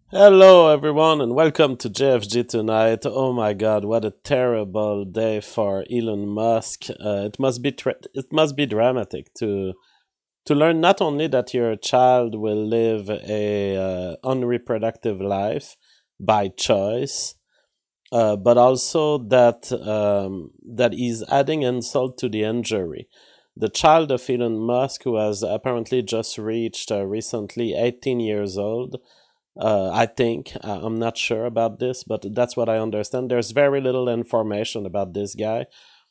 Hello, everyone, and welcome to JFG tonight. Oh my God, what a terrible day for Elon Musk! It must be dramatic to learn not only that your child will live a unreproductive life by choice, but also that he's adding insult to the injury. The child of Elon Musk, who has apparently just reached recently 18 years old, I think. I'm not sure about this, but that's what I understand. There's very little information about this guy.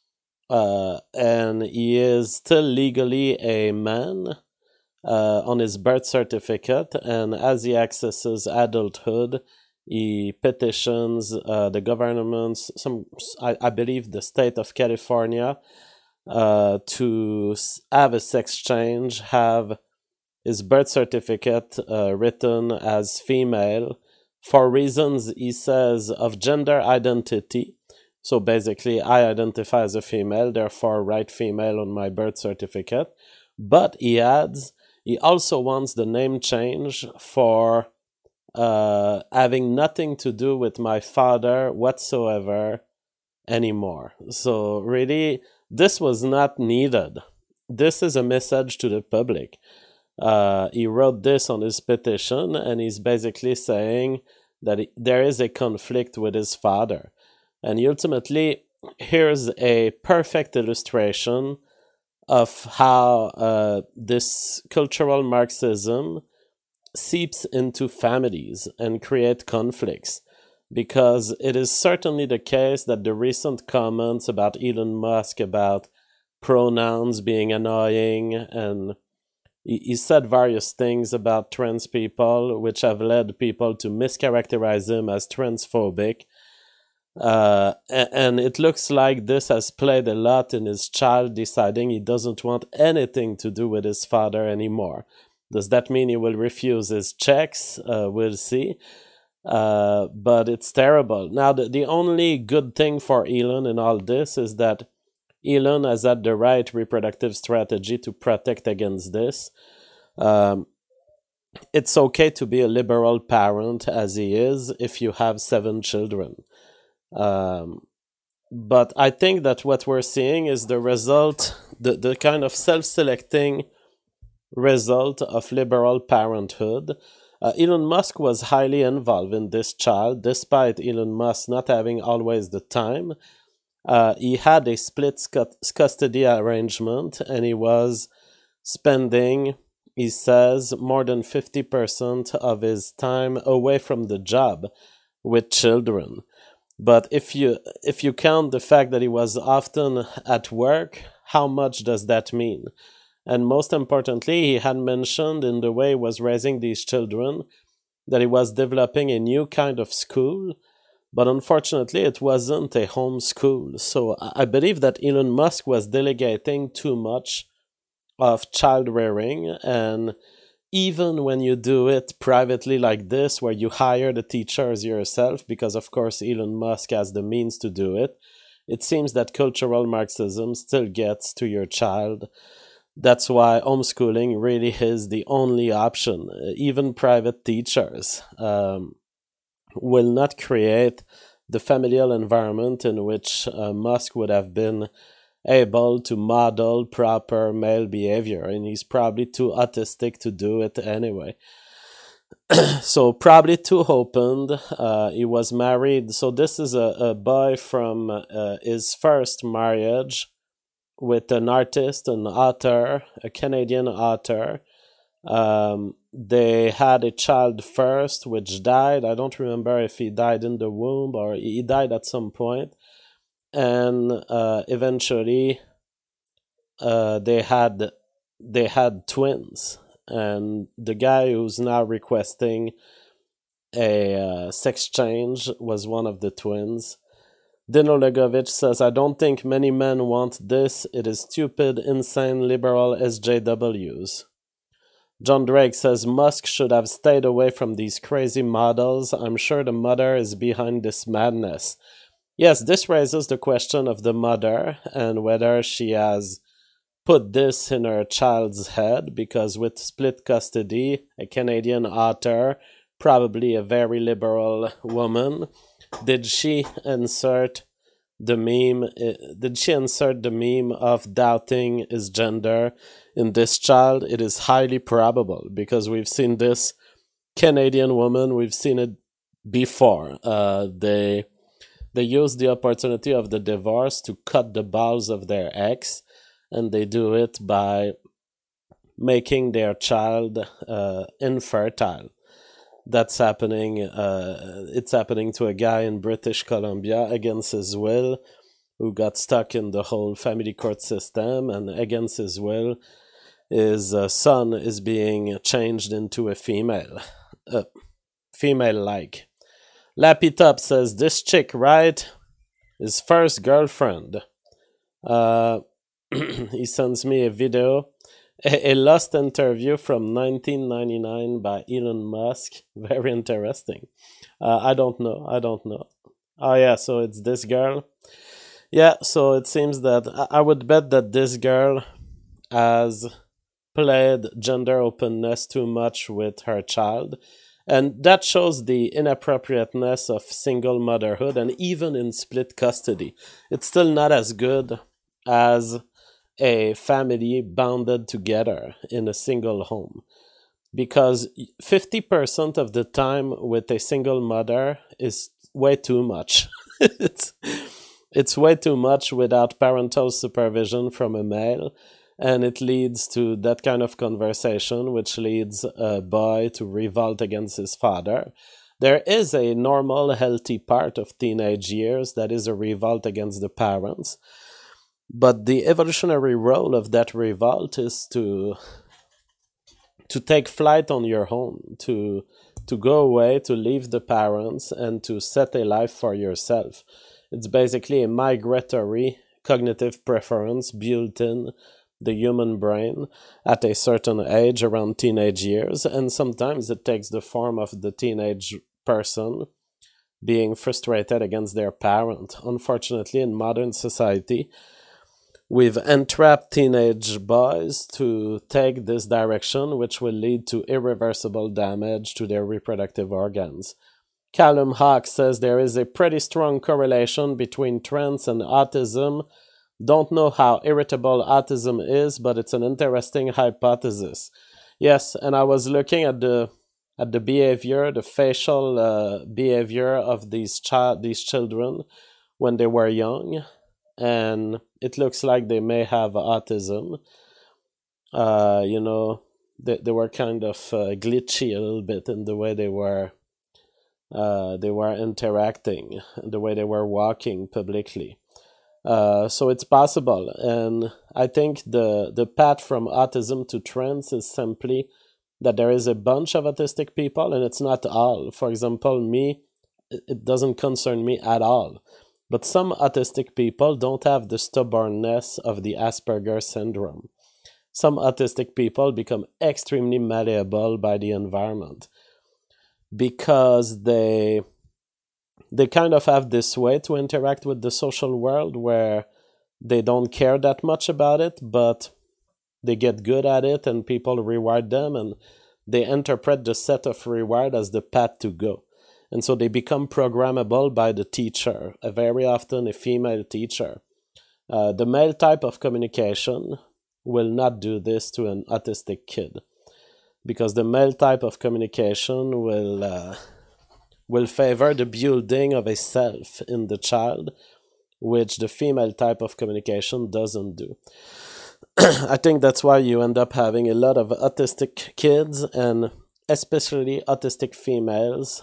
And he is still legally a man on his birth certificate. And as he accesses adulthood, he petitions the governments, I believe the state of California, to have a sex change, have his birth certificate written as female for reasons, he says, of gender identity. So basically, I identify as a female, therefore, write female on my birth certificate. But he adds, he also wants the name change for having nothing to do with my father whatsoever anymore. So, really, this was not needed. This is a message to the public. He wrote this on his petition, and he's basically saying that there is a conflict with his father. And ultimately, here's a perfect illustration of how this cultural Marxism seeps into families and create conflicts. Because it is certainly the case that the recent comments about Elon Musk about pronouns being annoying, and he said various things about trans people, which have led people to mischaracterize him as transphobic. And it looks like this has played a lot in his child deciding he doesn't want anything to do with his father anymore. Does that mean he will refuse his checks? We'll see. But it's terrible. Now, the only good thing for Elon in all this is that Elon has had the right reproductive strategy to protect against this. Um, it's okay to be a liberal parent as he is if you have 7 children. Um, but I think that what we're seeing is the result, the kind of self selecting result of liberal parenthood. Elon Musk was highly involved in this child, despite Elon Musk not having always the time. He had a split custody arrangement, and he was spending, he says, more than 50% of his time away from the job with children. But if you count the fact that he was often at work, how much does that mean? And most importantly, he had mentioned in the way he was raising these children that he was developing a new kind of school, but unfortunately, it wasn't a home school. So I believe that Elon Musk was delegating too much of child rearing. And even when you do it privately like this, where you hire the teachers yourself, because of course Elon Musk has the means to do it, it seems that cultural Marxism still gets to your child. That's why homeschooling really is the only option. Even private teachers will not create the familial environment in which Musk would have been able to model proper male behavior, and he's probably too autistic to do it anyway. So, probably too opened. He was married. So, this is a boy from his first marriage with an artist, an author, a Canadian author. They had a child first, which died. I don't remember if he died in the womb or he died at some point. And eventually, they had twins. And the guy who's now requesting a sex change was one of the twins. Dino Legovich says, I don't think many men want this. It is stupid, insane, liberal SJWs. John Drake says Musk should have stayed away from these crazy models. I'm sure the mother is behind this madness. Yes, this raises the question of the mother and whether she has put this in her child's head, because with split custody, a Canadian author probably a very liberal woman. Did she insert the meme? Did she insert the meme of doubting his gender in this child? It is highly probable because we've seen this Canadian woman. We've seen it before. They use the opportunity of the divorce to cut the balls of their ex, and they do it by making their child infertile. That's happening. It's happening to a guy in British Columbia against his will, who got stuck in the whole family court system, and against his will, his son is being changed into a female, female-like. Lappy Top says, this chick, right? His first girlfriend. He sends me a video. A lost interview from 1999 by Elon Musk. Very interesting. I don't know. Oh, yeah, so it's this girl. Yeah, so it seems that I would bet that this girl has played gender openness too much with her child. And that shows the inappropriateness of single motherhood, and even in split custody. It's still not as good as a family bounded together in a single home. Because 50% of the time with a single mother is way too much. it's way too much without parental supervision from a male. And it leads to that kind of conversation, which leads a boy to revolt against his father. There is a normal, healthy part of teenage years that is a revolt against the parents. But the evolutionary role of that revolt is to take flight on your own, to go away, to leave the parents, and to set a life for yourself. It's basically a migratory cognitive preference built in the human brain at a certain age, around teenage years, and sometimes it takes the form of the teenage person being frustrated against their parent. Unfortunately, in modern society, we've entrapped teenage boys to take this direction, which will lead to irreversible damage to their reproductive organs. Callum Hawk says there is a pretty strong correlation between trends and autism. Don't know how irritable autism is, but it's an interesting hypothesis. Yes, and I was looking at the behavior, the facial behavior of these children when they were young, and it looks like they may have autism. They were kind of glitchy a little bit in the way they were interacting, the way they were walking publicly. So it's possible, and I think the path from autism to trans is simply that there is a bunch of autistic people, and it's not all. For example, me, it doesn't concern me at all. But some autistic people don't have the stubbornness of the Asperger syndrome. Some autistic people become extremely malleable by the environment because they kind of have this way to interact with the social world where they don't care that much about it, but they get good at it and people reward them, and they interpret the set of reward as the path to go. And so they become programmable by the teacher, very often a female teacher. The male type of communication will not do this to an autistic kid, because the male type of communication will favor the building of a self in the child, which the female type of communication doesn't do. I think that's why you end up having a lot of autistic kids, and especially autistic females,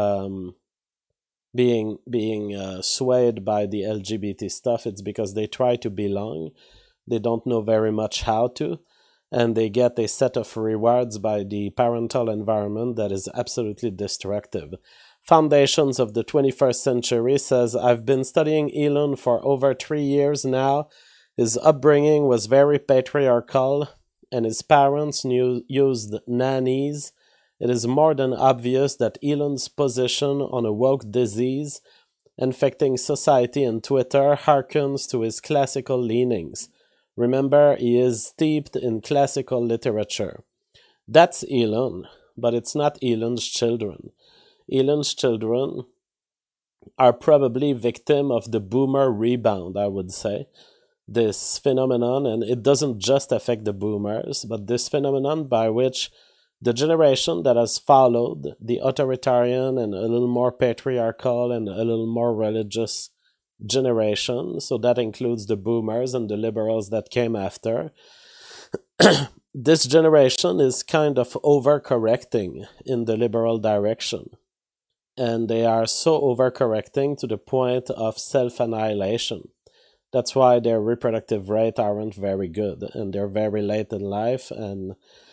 being swayed by the LGBT stuff. It's because they try to belong. They don't know very much how to, and they get a set of rewards by the parental environment that is absolutely destructive. Foundations of the 21st Century says, I've been studying Elon for over 3 years now. His upbringing was very patriarchal, and his parents used nannies. It is more than obvious that Elon's position on a woke disease infecting society and Twitter harkens to his classical leanings. Remember, he is steeped in classical literature. That's Elon. but it's not Elon's children. Elon's children are probably victim of the boomer rebound, I would say. This phenomenon, and it doesn't just affect the boomers, but this phenomenon by which the generation that has followed the authoritarian and a little more patriarchal and a little more religious generation, so that includes the boomers and the liberals that came after, this generation is kind of overcorrecting in the liberal direction. And they are so overcorrecting to the point of self-annihilation. That's why their reproductive rate aren't very good, and they're very late in life, and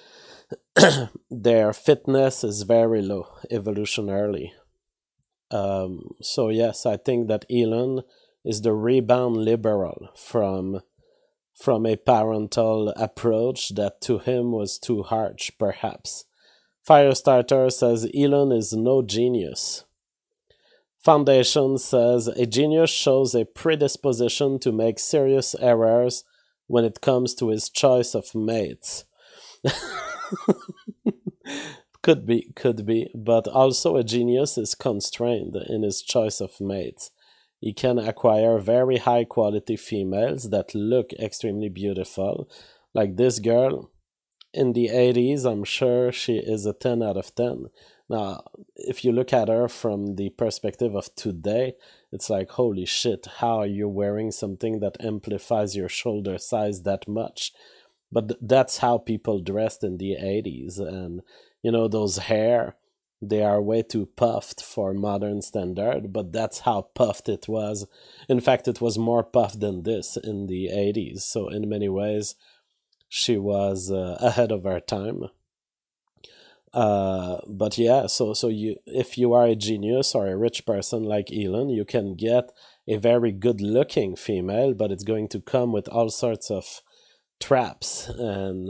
their fitness is very low evolutionarily. So yes, I think that Elon is the rebound liberal from a parental approach that to him was too harsh, perhaps. Firestarter says Elon is no genius. Foundation says a genius shows a predisposition to make serious errors when it comes to his choice of mates. Could be, but also a genius is constrained in his choice of mates. He can acquire very high quality females that look extremely beautiful. Like this girl in the 80s, I'm sure she is a 10 out of 10. Now, if you look at her from the perspective of today, it's like, holy shit, how are you wearing something that amplifies your shoulder size that much? But that's how people dressed in the 80s. And, you know, those hair, they are way too puffed for modern standard, but that's how puffed it was. In fact, it was more puffed than this in the 80s. So in many ways, she was ahead of her time. But yeah, so you, if you are a genius or a rich person like Elon, you can get a very good looking female, but it's going to come with all sorts of traps, and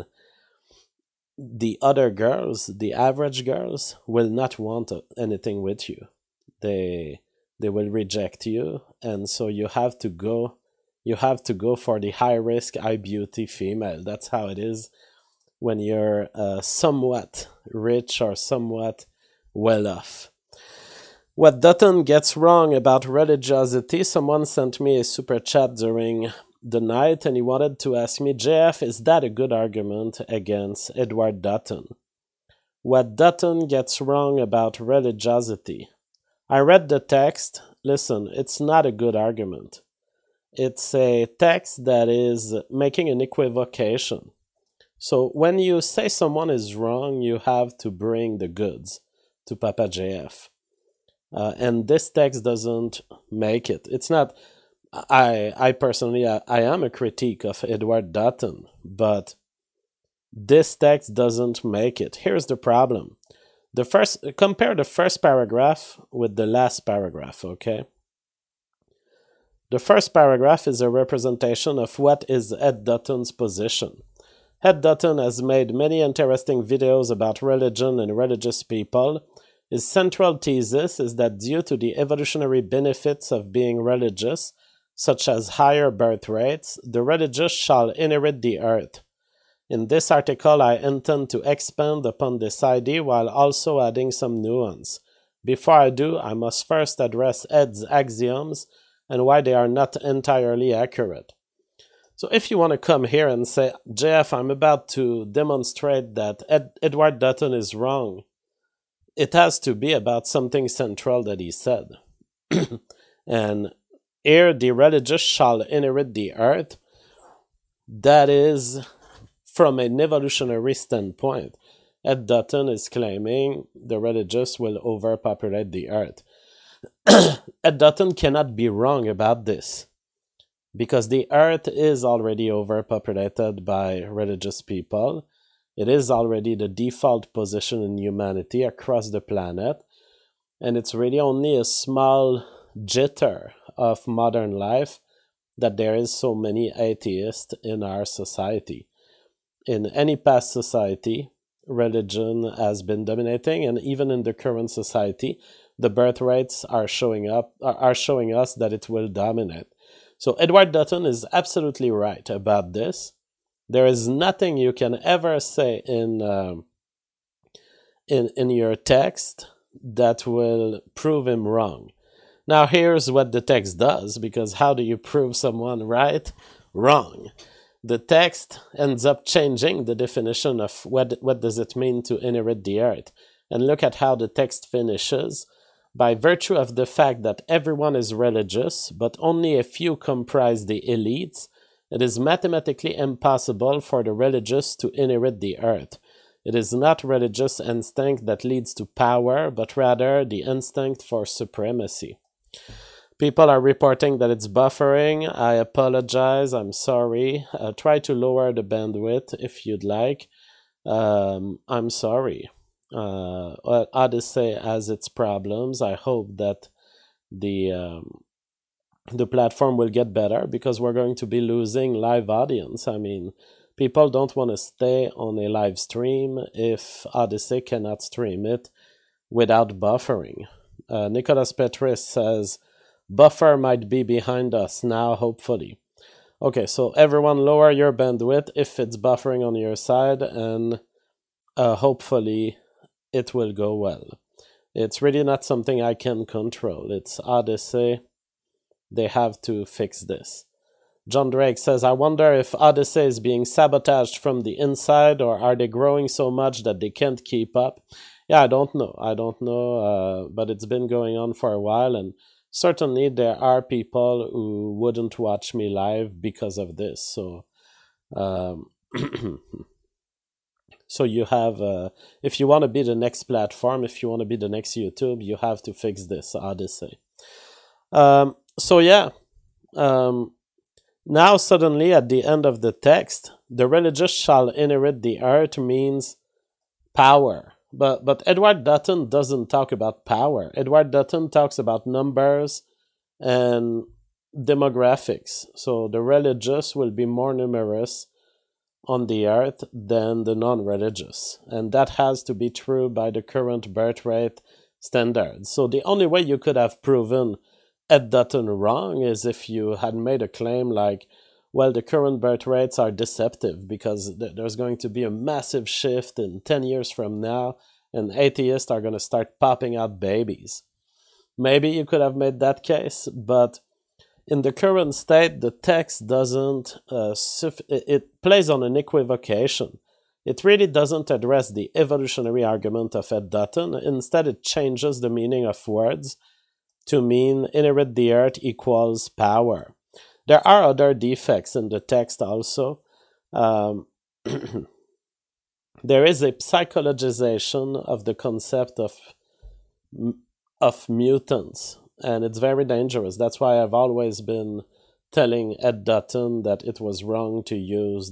the other girls, the average girls, will not want anything with you. They will reject you, and so you have to go for the high risk, high beauty female. That's how it is when you're somewhat rich or somewhat well off. What Dutton gets wrong about religiosity, someone sent me a super chat during the night and he wanted to ask me, JF, is that a good argument against Edward Dutton? What Dutton gets wrong about religiosity. I read the text. Listen, it's not a good argument. It's a text that is making an equivocation. So when you say someone is wrong, you have to bring the goods to Papa JF. And this text doesn't make it. It's not... I personally, I am a critique of Edward Dutton, but this text doesn't make it. Here's the problem. Compare the first paragraph with the last paragraph, okay? The first paragraph is a representation of what is Ed Dutton's position. Ed Dutton has made many interesting videos about religion and religious people. His central thesis is that due to the evolutionary benefits of being religious, such as higher birth rates, the religious shall inherit the earth. In this article, I intend to expand upon this idea while also adding some nuance. Before I do, I must first address Ed's axioms and why they are not entirely accurate. So if you want to come here and say, JF, I'm about to demonstrate that Edward Dutton is wrong, it has to be about something central that he said. And here, the religious shall inherit the earth. That is, from an evolutionary standpoint, Ed Dutton is claiming the religious will overpopulate the earth. Ed Dutton cannot be wrong about this, because the earth is already overpopulated by religious people. It is already the default position in humanity across the planet, and it's really only a small jitter of modern life that there is so many atheists in our society. In any past society, religion has been dominating, and even in the current society, the birth rates are showing us that it will dominate. So Edward Dutton is absolutely right about this. There is nothing you can ever say in in your text that will prove him wrong. Now, here's what the text does, because how do you prove someone right? Wrong. The text ends up changing the definition of what does it mean to inherit the earth. And look at how the text finishes. By virtue of the fact that everyone is religious, but only a few comprise the elites, it is mathematically impossible for the religious to inherit the earth. It is not religious instinct that leads to power, but rather the instinct for supremacy. People are reporting that it's buffering. I apologize. I'm sorry. Try to lower the bandwidth if you'd like. I'm sorry. Odyssey has its problems. I hope that the platform will get better, because we're going to be losing live audience. I mean, people don't want to stay on a live stream if Odyssey cannot stream it without buffering. Nicholas Petris says, buffer might be behind us now, hopefully. Okay, so everyone lower your bandwidth if it's buffering on your side, and hopefully it will go well. It's really not something I can control. It's Odyssey. They have to fix this. John Drake says, I wonder if Odyssey is being sabotaged from the inside, or are they growing so much that they can't keep up? Yeah, I don't know. But it's been going on for a while, and certainly there are people who wouldn't watch me live because of this. So, so you have, if you want to be the next platform, if you want to be the next YouTube, you have to fix this, Odyssey. So yeah, now suddenly at the end of the text, the religious shall inherit the earth means power. But Edward Dutton doesn't talk about power. Edward Dutton talks about numbers and demographics. So the religious will be more numerous on the earth than the non-religious. And that has to be true by the current birth rate standards. So the only way you could have proven Ed Dutton wrong is if you had made a claim like, well, the current birth rates are deceptive because there's going to be a massive shift in 10 years from now, and atheists are going to start popping out babies. Maybe you could have made that case, but in the current state, the text doesn't, it plays on an equivocation. It really doesn't address the evolutionary argument of Ed Dutton. Instead, it changes the meaning of words to mean inherit the earth equals power. There are other defects in the text also. There is a psychologization of the concept of mutants, and it's very dangerous. That's why I've always been telling Ed Dutton that it was wrong to use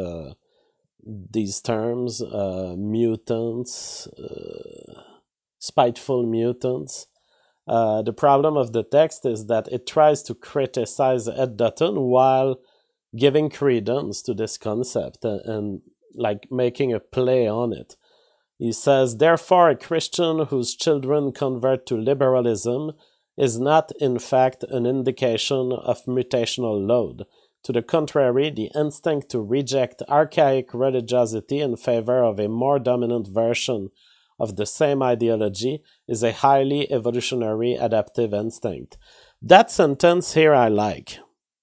these terms, mutants, spiteful mutants. The problem of the text is that it tries to criticize Ed Dutton while giving credence to this concept and like making a play on it. He says, therefore, a Christian whose children convert to liberalism is not, in fact, an indication of mutational load. To the contrary, the instinct to reject archaic religiosity in favor of a more dominant version of the same ideology is a highly evolutionary adaptive instinct. That sentence here I like.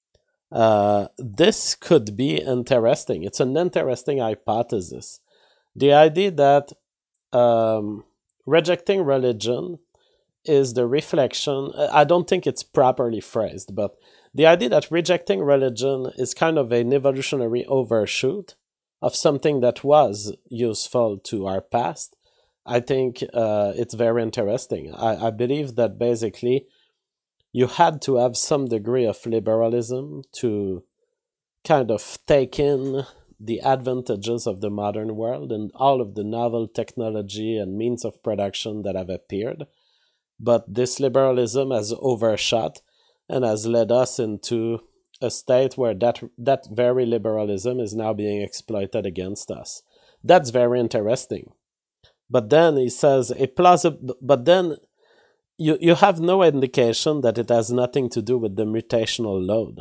This could be interesting. It's an interesting hypothesis. The idea that rejecting religion is the reflection, I don't think it's properly phrased, but the idea that rejecting religion is kind of an evolutionary overshoot of something that was useful to our past, I think it's very interesting. I believe that basically you had to have some degree of liberalism to kind of take in the advantages of the modern world and all of the novel technology and means of production that have appeared. But this liberalism has overshot and has led us into a state where that very liberalism is now being exploited against us. That's very interesting. But then he says, but then you have no indication that it has nothing to do with the mutational load.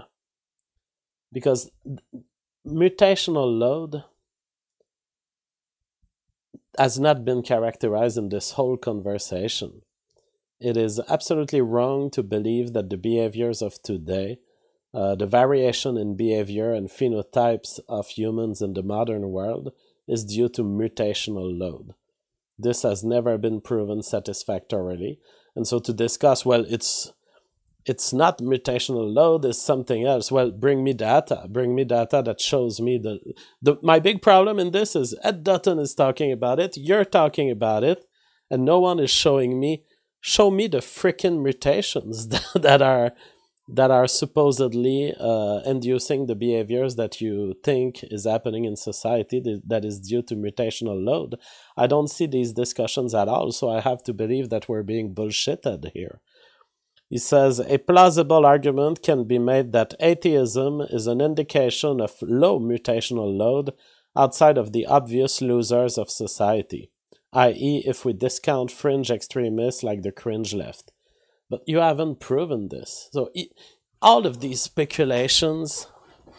Because mutational load, has not been characterized in this whole conversation. It is absolutely wrong to believe that the behaviors of today, the variation in behavior and phenotypes of humans in the modern world, is due to mutational load. This has never been proven satisfactorily. And so to discuss, well, it's not mutational load, it's something else. Well, bring me data that shows me my big problem in this is Ed Dutton is talking about it, you're talking about it, and no one is showing me. Show me the freaking mutations that are supposedly inducing the behaviors that you think is happening in society that is due to mutational load. I don't see these discussions at all, so I have to believe that we're being bullshitted here. He says, a plausible argument can be made that atheism is an indication of low mutational load outside of the obvious losers of society, i.e. if we discount fringe extremists like the cringe left. But you haven't proven this. So all of these speculations,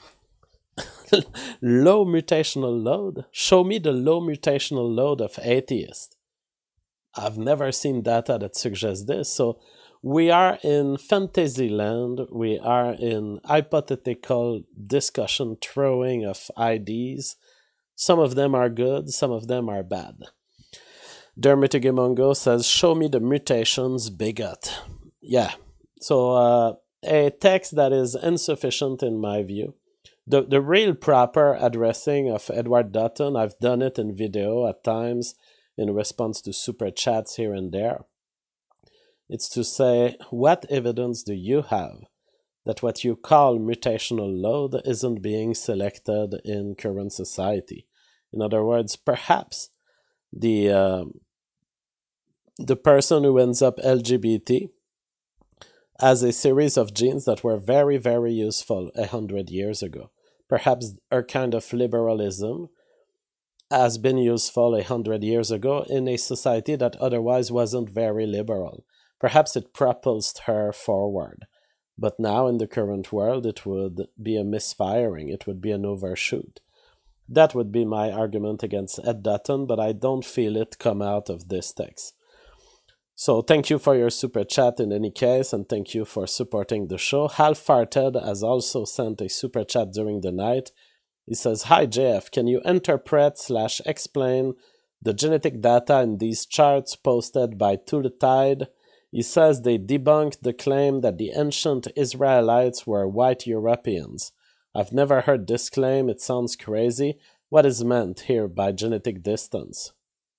low mutational load, show me the low mutational load of atheists. I've never seen data that suggests this. So we are in fantasy land. We are in hypothetical discussion throwing of ideas. Some of them are good, some of them are bad. Dermatigimongo says, show me the mutations, bigot. Yeah, so a text that is insufficient in my view. The real proper addressing of Edward Dutton, I've done it in video at times in response to super chats here and there. It's to say, what evidence do you have that what you call mutational load isn't being selected in current society? In other words, perhaps the person who ends up LGBT has a series of genes that were very, very useful 100 years ago. Perhaps a kind of liberalism has been useful 100 years ago in a society that otherwise wasn't very liberal. Perhaps it propulsed her forward. But now in the current world, it would be a misfiring. It would be an overshoot. That would be my argument against Ed Dutton, but I don't feel it come out of this text. So thank you for your super chat in any case, and thank you for supporting the show. Half-Farted has also sent a super chat during the night. He says, hi JF, can you interpret/explain the genetic data in these charts posted by To the Tide? He says they debunked the claim that the ancient Israelites were white Europeans. I've never heard this claim, it sounds crazy. What is meant here by genetic distance?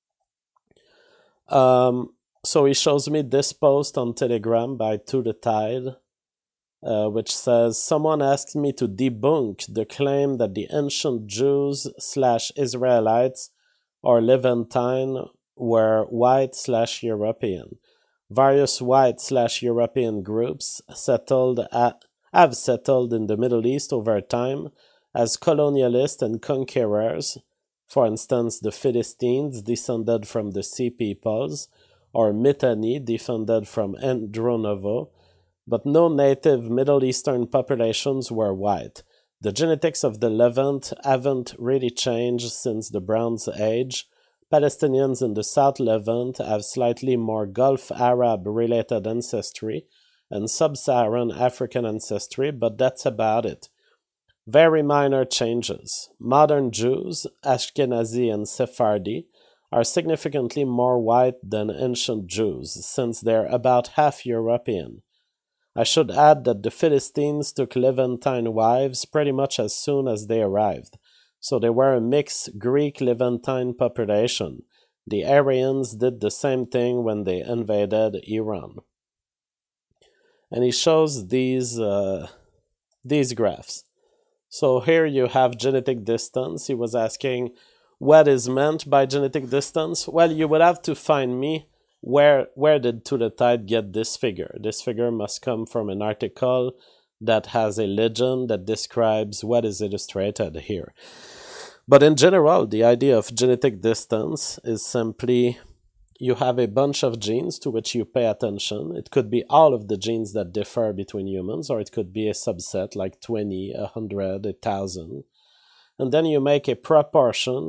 So he shows me this post on Telegram by To the Tide, which says, someone asked me to debunk the claim that the ancient Jews/Israelites or Levantine were white/European. Various white/European groups have settled in the Middle East over time as colonialists and conquerors. For instance, the Philistines descended from the Sea Peoples, or Mitanni descended from Andronovo, but no native Middle Eastern populations were white. The genetics of the Levant haven't really changed since the Bronze Age. Palestinians in the South Levant have slightly more Gulf Arab-related ancestry and Sub-Saharan African ancestry, but that's about it. Very minor changes. Modern Jews, Ashkenazi and Sephardi, are significantly more white than ancient Jews, since they're about half European. I should add that the Philistines took Levantine wives pretty much as soon as they arrived, so they were a mixed Greek-Levantine population. The Aryans did the same thing when they invaded Iran. And he shows these graphs. So here you have genetic distance. He was asking, what is meant by genetic distance? Well, you would have to find me where did To the Tide get this figure. This figure must come from an article that has a legend that describes what is illustrated here. But in general, the idea of genetic distance is simply you have a bunch of genes to which you pay attention. It could be all of the genes that differ between humans, or it could be a subset like 20, 100, 1,000. And then you make a proportion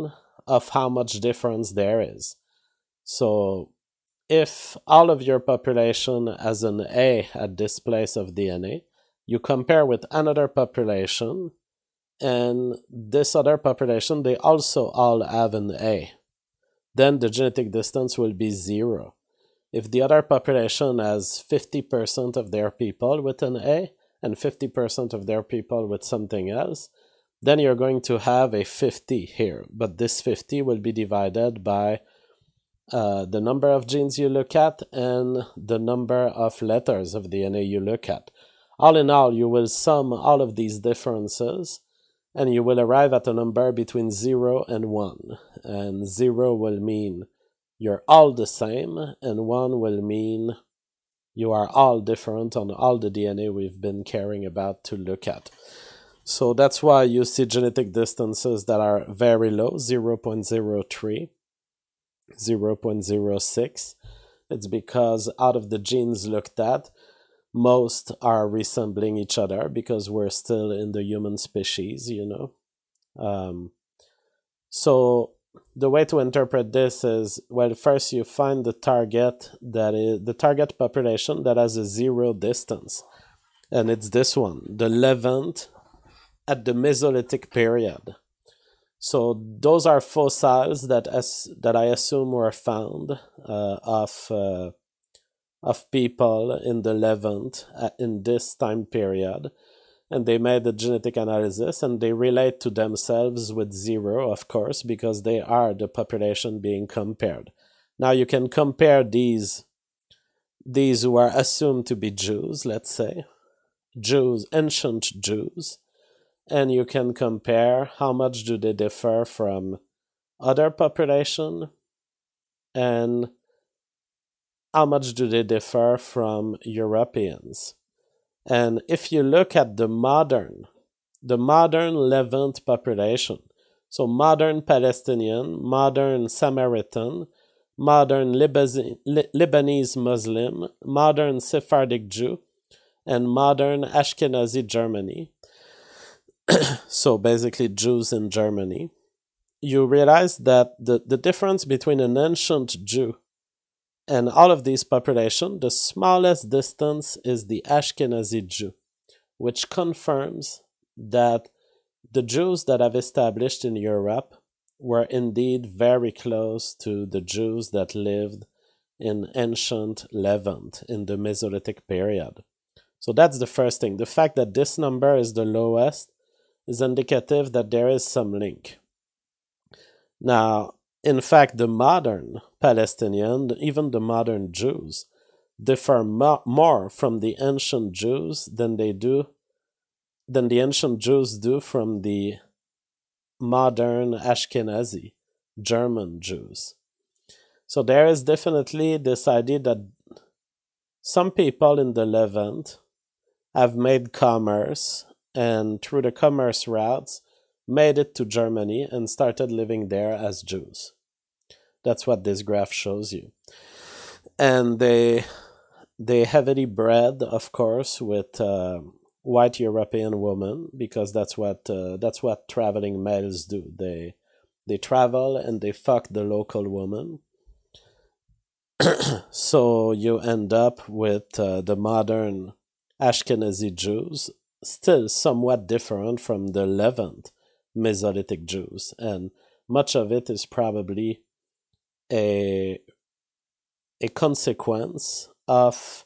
of how much difference there is. So if all of your population has an A at this place of DNA, you compare with another population, and this other population, they also all have an A. Then the genetic distance will be 0. If the other population has 50% of their people with an A and 50% of their people with something else, then you're going to have a 50 here. But this 50 will be divided by the number of genes you look at and the number of letters of DNA you look at. All in all, you will sum all of these differences and you will arrive at a number between 0 and 1. And 0 will mean you're all the same, and 1 will mean you are all different on all the DNA we've been caring about to look at. So that's why you see genetic distances that are very low, 0.03, 0.06. It's because out of the genes looked at, most are resembling each other because we're still in the human species, So the way to interpret this is, well, first you find the target population that has a 0 distance. And it's this one, the Levant at the Mesolithic period. So those are fossils that I assume were found of people in the Levant in this time period. And they made a genetic analysis and they relate to themselves with 0, of course, because they are the population being compared. Now you can compare these who are assumed to be Jews, let's say, Jews, ancient Jews, and you can compare how much do they differ from other population and how much do they differ from Europeans. And if you look at the modern Levant population, so modern Palestinian, modern Samaritan, modern Lebanese Muslim, modern Sephardic Jew, and modern Ashkenazi Germany, so basically Jews in Germany, you realize that the difference between an ancient Jew and all of these populations, the smallest distance is the Ashkenazi Jew, which confirms that the Jews that have established in Europe were indeed very close to the Jews that lived in ancient Levant in the Mesolithic period. So that's the first thing. The fact that this number is the lowest is indicative that there is some link. Now, in fact, the modern Palestinian, even the modern Jews, differ more from the ancient Jews than the ancient Jews do from the modern Ashkenazi German Jews. So there is definitely this idea that some people in the Levant have made commerce, and through the commerce routes, made it to Germany and started living there as Jews. That's what this graph shows you. And they heavily bred, of course, with white European women, because that's what traveling males do. They travel and they fuck the local woman. So you end up with the modern Ashkenazi Jews, still somewhat different from the Levant Mesolithic Jews, and much of it is probably a consequence of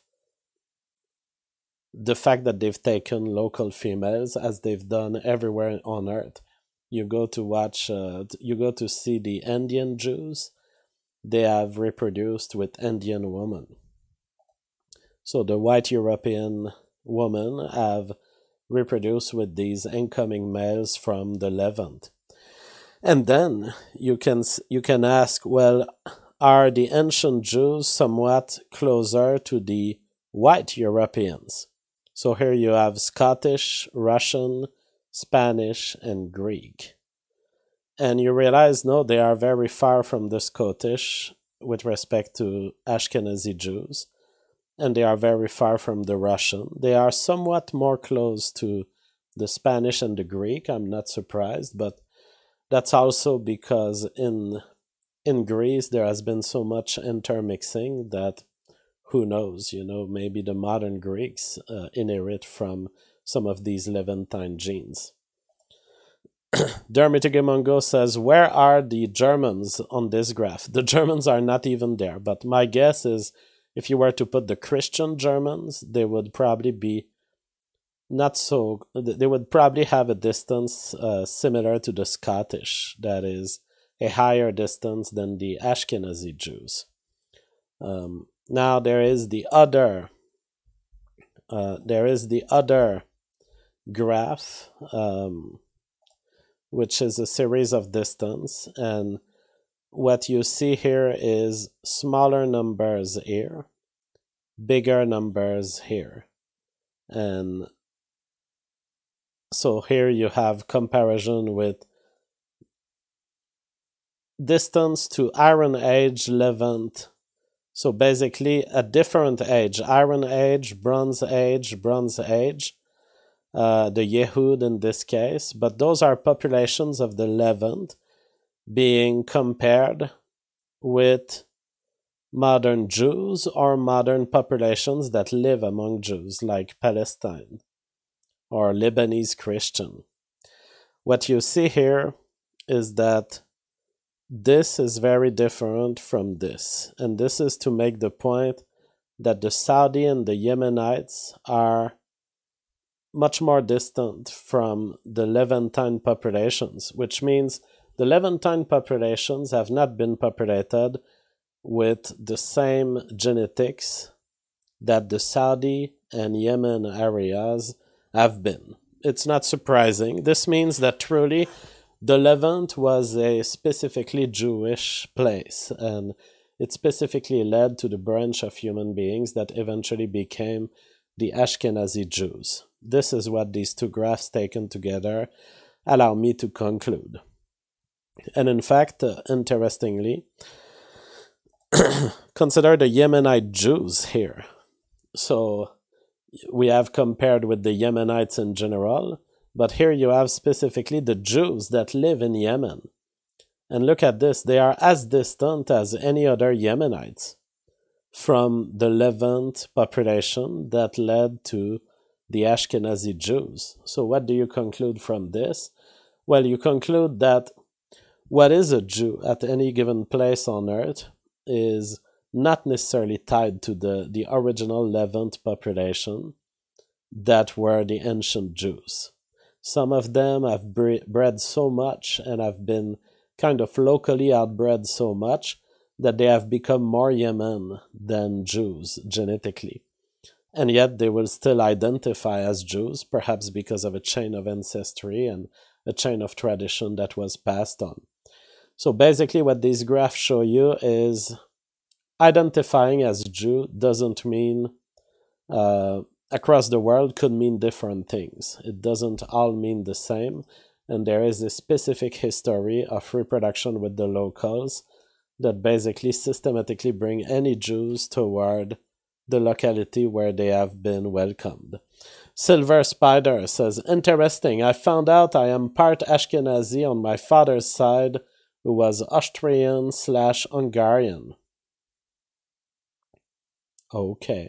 the fact that they've taken local females, as they've done everywhere on Earth. You go to see the Indian Jews, they have reproduced with Indian women. So the white European women have reproduced with these incoming males from the Levant. And then you can ask, well, are the ancient Jews somewhat closer to the white Europeans? So here you have Scottish, Russian, Spanish, and Greek. And you realize, no, they are very far from the Scottish with respect to Ashkenazi Jews, and they are very far from the Russian. They are somewhat more close to the Spanish and the Greek, I'm not surprised, but That's also because in Greece there has been so much intermixing that who knows, maybe the modern Greeks inherit from some of these Levantine genes. Dermitigimongo says, where are the Germans on this graph? The Germans are not even there, but my guess is if you were to put the Christian Germans, they would probably be they would probably have a distance similar to the Scottish, that is a higher distance than the Ashkenazi Jews. Now there is the other graph, which is a series of distance, and what you see here is smaller numbers here, bigger numbers here. And so here you have comparison with distance to Iron Age Levant. So basically a different age, Iron Age, Bronze Age, the Yehud in this case, but those are populations of the Levant being compared with modern Jews or modern populations that live among Jews, like Palestine or Lebanese Christian. What you see here is that this is very different from this, and this is to make the point that the Saudi and the Yemenites are much more distant from the Levantine populations, which means the Levantine populations have not been populated with the same genetics that the Saudi and Yemen areas have been. It's not surprising. This means that truly the Levant was a specifically Jewish place, and it specifically led to the branch of human beings that eventually became the Ashkenazi Jews. This is what these two graphs taken together allow me to conclude. And in fact, interestingly, consider the Yemenite Jews here. So we have compared with the Yemenites in general, but here you have specifically the Jews that live in Yemen. And look at this, they are as distant as any other Yemenites from the Levant population that led to the Ashkenazi Jews. So what do you conclude from this? Well, you conclude that what is a Jew at any given place on earth is not necessarily tied to the original Levant population that were the ancient Jews. Some of them have bred so much and have been kind of locally outbred so much that they have become more Yemen than Jews genetically. And yet they will still identify as Jews, perhaps because of a chain of ancestry and a chain of tradition that was passed on. So basically what these graphs show you is identifying as Jew doesn't mean, across the world could mean different things. It doesn't all mean the same, and there is a specific history of reproduction with the locals that basically systematically bring any Jews toward the locality where they have been welcomed. Silver Spider says, interesting, I found out I am part Ashkenazi on my father's side, who was Austrian/Hungarian. Okay.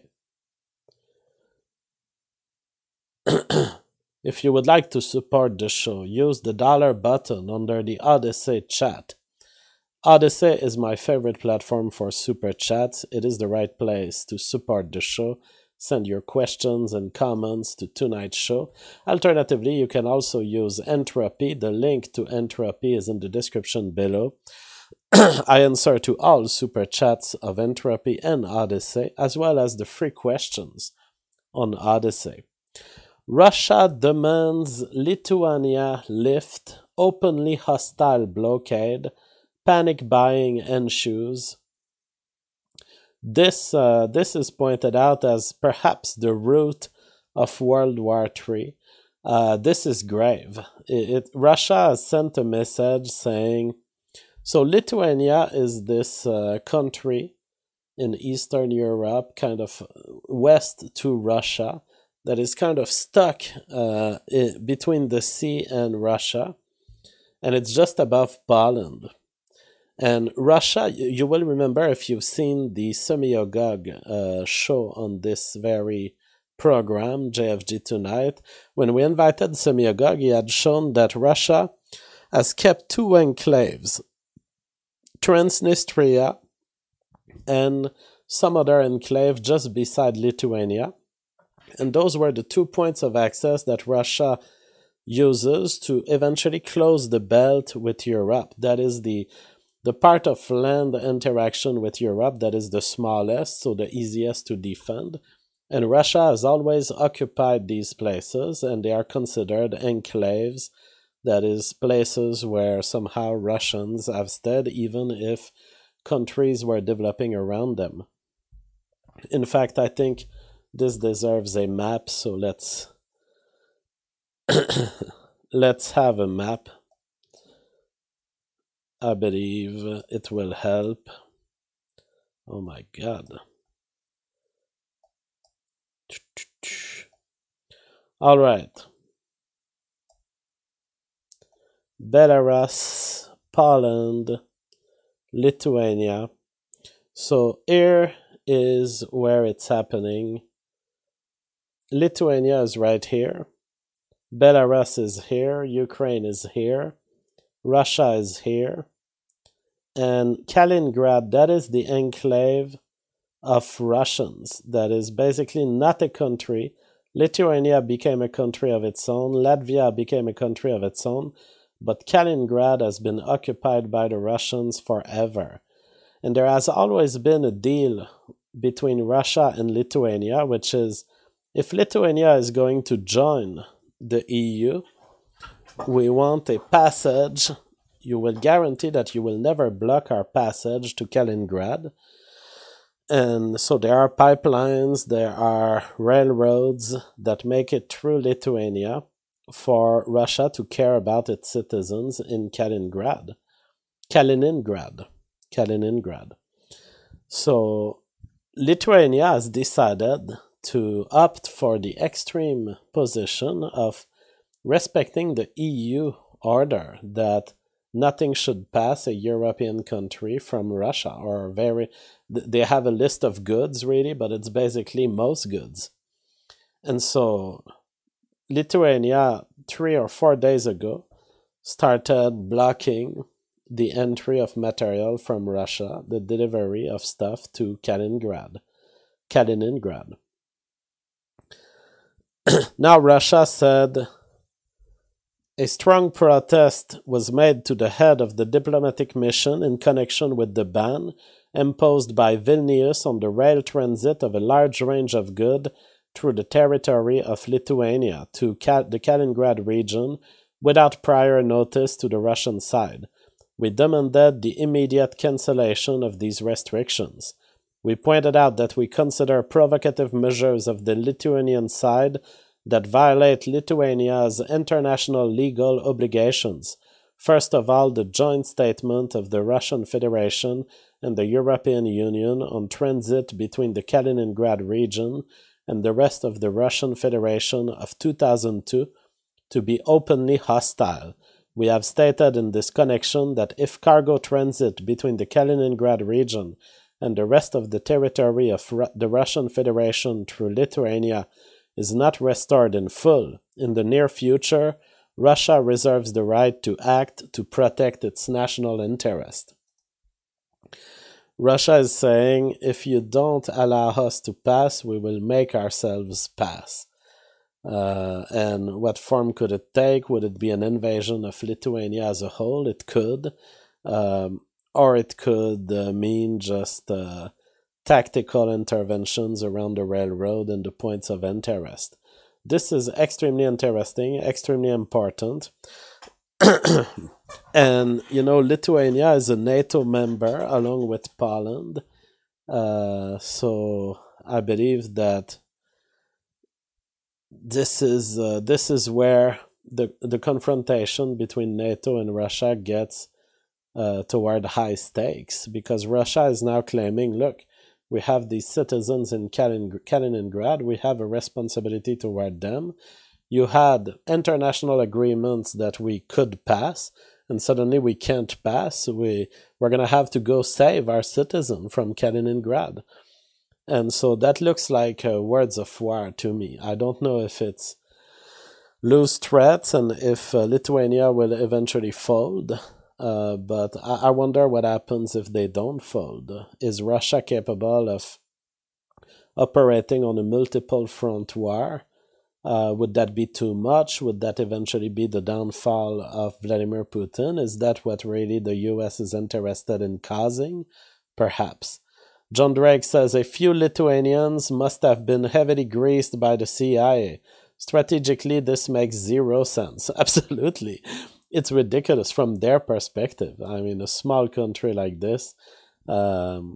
If you would like to support the show, use the dollar button under the Odyssey chat. Odyssey is my favorite platform for super chats. It is the right place to support the show. Send your questions and comments to tonight's show. Alternatively, you can also use Entropy. The link to Entropy is in the description below. I answer to all super chats of Entropy and Odyssey, as well as the free questions on Odyssey. Russia demands Lithuania lift openly hostile blockade. Panic buying ensues. This is pointed out as perhaps the root of World War III. This is grave. Russia has sent a message saying, so Lithuania is this country in Eastern Europe, kind of west to Russia, that is kind of stuck between the sea and Russia. and it's just above Poland. And Russia, you will remember if you've seen the Semyogog show on this very program, JFG Tonight, when we invited Semyogog, he had shown that Russia has kept two enclaves, Transnistria and some other enclave just beside Lithuania. And those were the 2 points of access that Russia uses to eventually close the belt with Europe. That is the part of land interaction with Europe that is the smallest, so the easiest to defend. And Russia has always occupied these places, and they are considered enclaves, that is, places where somehow Russians have stayed, even if countries were developing around them. In fact, I think this deserves a map, so let's have a map. I believe it will help. Oh my god. All right. Belarus, Poland, Lithuania. So here is where it's happening. Lithuania is right here. Belarus is here. Ukraine is here. Russia is here. And Kaliningrad, that is the enclave of Russians. That is basically not a country. Lithuania became a country of its own. Latvia became a country of its own. But Kaliningrad has been occupied by the Russians forever. And there has always been a deal between Russia and Lithuania, which is if Lithuania is going to join the EU, we want a passage. You will guarantee that you will never block our passage to Kaliningrad. And so there are pipelines, there are railroads that make it through Lithuania for Russia to care about its citizens in Kaliningrad. So Lithuania has decided to opt for the extreme position of respecting the EU order that nothing should pass a European country from Russia, or they have a list of goods really, but it's basically most goods. And so Lithuania 3 or 4 days ago started blocking the entry of material from Russia, the delivery of stuff to Kaliningrad. Now Russia said a strong protest was made to the head of the diplomatic mission in connection with the ban imposed by Vilnius on the rail transit of a large range of goods through the territory of Lithuania to the Kaliningrad region without prior notice to the Russian side. We demanded the immediate cancellation of these restrictions. We pointed out that we consider provocative measures of the Lithuanian side that violate Lithuania's international legal obligations. First of all, the joint statement of the Russian Federation and the European Union on transit between the Kaliningrad region and the rest of the Russian Federation of 2002 to be openly hostile. We have stated in this connection that if cargo transit between the Kaliningrad region and the rest of the territory of the Russian Federation through Lithuania is not restored in full in the near future, Russia reserves the right to act to protect its national interest. Russia is saying, if you don't allow us to pass, we will make ourselves pass. And what form could it take? Would it be an invasion of Lithuania as a whole? It could. Or it could mean just tactical interventions around the railroad and the points of interest. This is extremely interesting, extremely important. And, Lithuania is a NATO member along with Poland. So I believe that this is where the confrontation between NATO and Russia gets toward high stakes, because Russia is now claiming, look, we have these citizens in Kaliningrad, we have a responsibility toward them. You had international agreements that we could pass, and suddenly we can't pass. We're going to have to go save our citizen from Kaliningrad. And so that looks like words of war to me. I don't know if it's loose threats and if Lithuania will eventually fold. But I wonder what happens if they don't fold. Is Russia capable of operating on a multiple front war? Would that be too much? Would that eventually be the downfall of Vladimir Putin? Is that what really the US is interested in causing? Perhaps. John Drake says a few Lithuanians must have been heavily greased by the CIA. Strategically, this makes zero sense. Absolutely. It's ridiculous from their perspective. I mean, a small country like this. But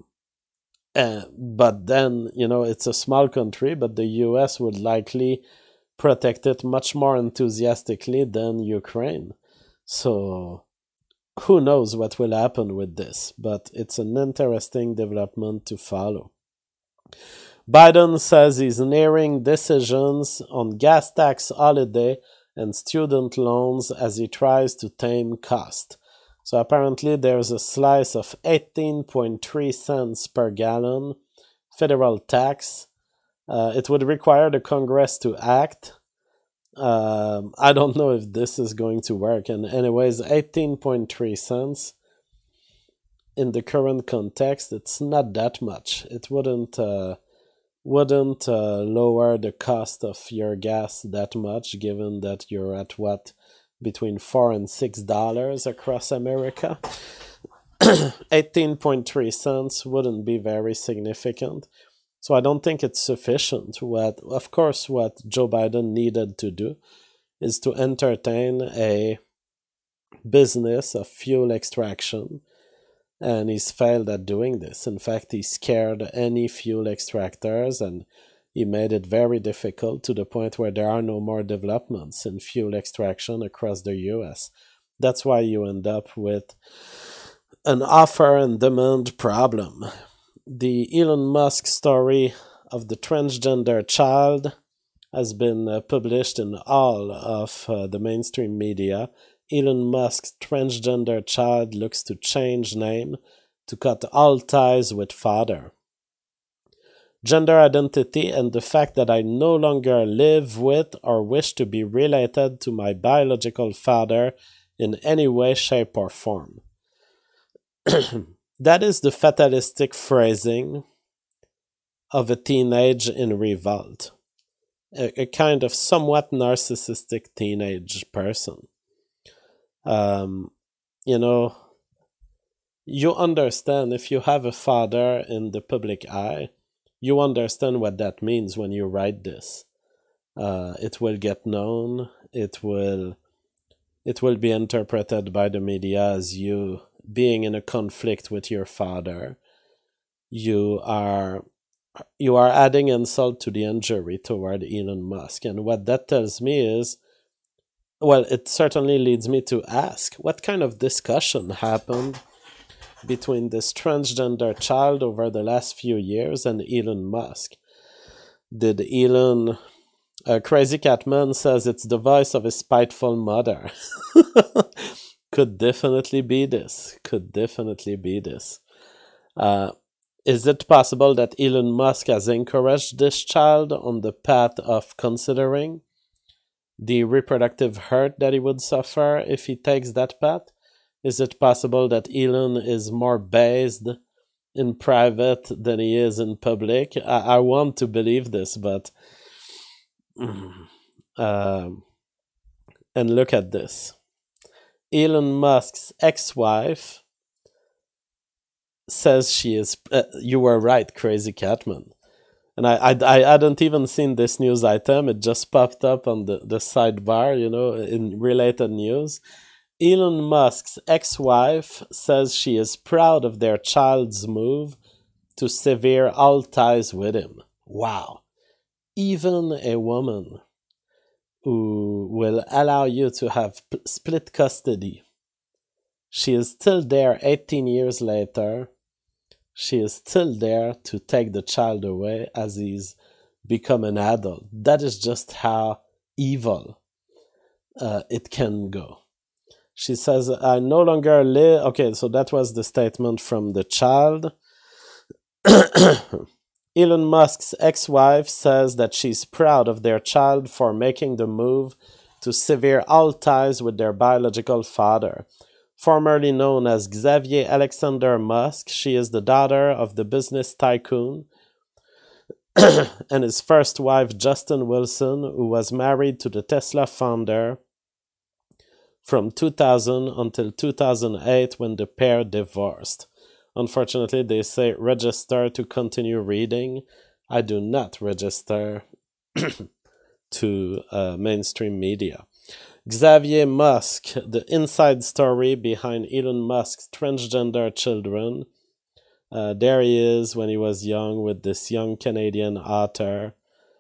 then, it's a small country, but the US would likely protect it much more enthusiastically than Ukraine. So who knows what will happen with this, but it's an interesting development to follow. Biden says he's nearing decisions on gas tax holiday and student loans as he tries to tame cost. So apparently there's a slice of 18.3 cents per gallon federal tax. It would require the Congress to act. I don't know if this is going to work. And anyways, 18.3 cents in the current context, it's not that much. It wouldn't lower the cost of your gas that much, given that you're at between $4 and $6 across America. 18.3 cents wouldn't be very significant. So I don't think it's sufficient. What Joe Biden needed to do is to entertain a business of fuel extraction, and he's failed at doing this. In fact, he scared any fuel extractors, and he made it very difficult to the point where there are no more developments in fuel extraction across the US. That's why you end up with an offer and demand problem. The Elon Musk story of the transgender child has been published in all of the mainstream media. Elon Musk's transgender child looks to change name to cut all ties with father. Gender identity and the fact that I no longer live with or wish to be related to my biological father in any way, shape, or form. That is the fatalistic phrasing of a teenage in revolt, a kind of somewhat narcissistic teenage person. You understand, if you have a father in the public eye, you understand what that means when you write this. It will get known. It will be interpreted by the media as you being in a conflict with your father. You are adding insult to the injury toward Elon Musk. And what that tells me is, well, it certainly leads me to ask, what kind of discussion happened between this transgender child over the last few years and Elon Musk? Did Elon... Crazy Catman says it's the voice of a spiteful mother. Could definitely be this. Is it possible that Elon Musk has encouraged this child on the path of considering the reproductive hurt that he would suffer if he takes that path? Is it possible that Elon is more based in private than he is in public? I want to believe this, but... and look at this. Elon Musk's ex-wife says she is... you were right, Crazy Catman. And I hadn't even seen this news item. It just popped up on the sidebar, in related news. Elon Musk's ex-wife says she is proud of their child's move to sever all ties with him. Wow. Even a woman who will allow you to have split custody, she is still there 18 years later. She is still there to take the child away as he's become an adult. That is just how evil it can go. She says, I no longer live. Okay, so that was the statement from the child. Elon Musk's ex-wife says that she's proud of their child for making the move to sever all ties with their biological father. Formerly known as Xavier Alexander Musk, she is the daughter of the business tycoon and his first wife, Justin Wilson, who was married to the Tesla founder from 2000 until 2008 when the pair divorced. Unfortunately, they say register to continue reading. I do not register to mainstream media. Xavier Musk, the inside story behind Elon Musk's transgender children. There he is when he was young with this young Canadian author.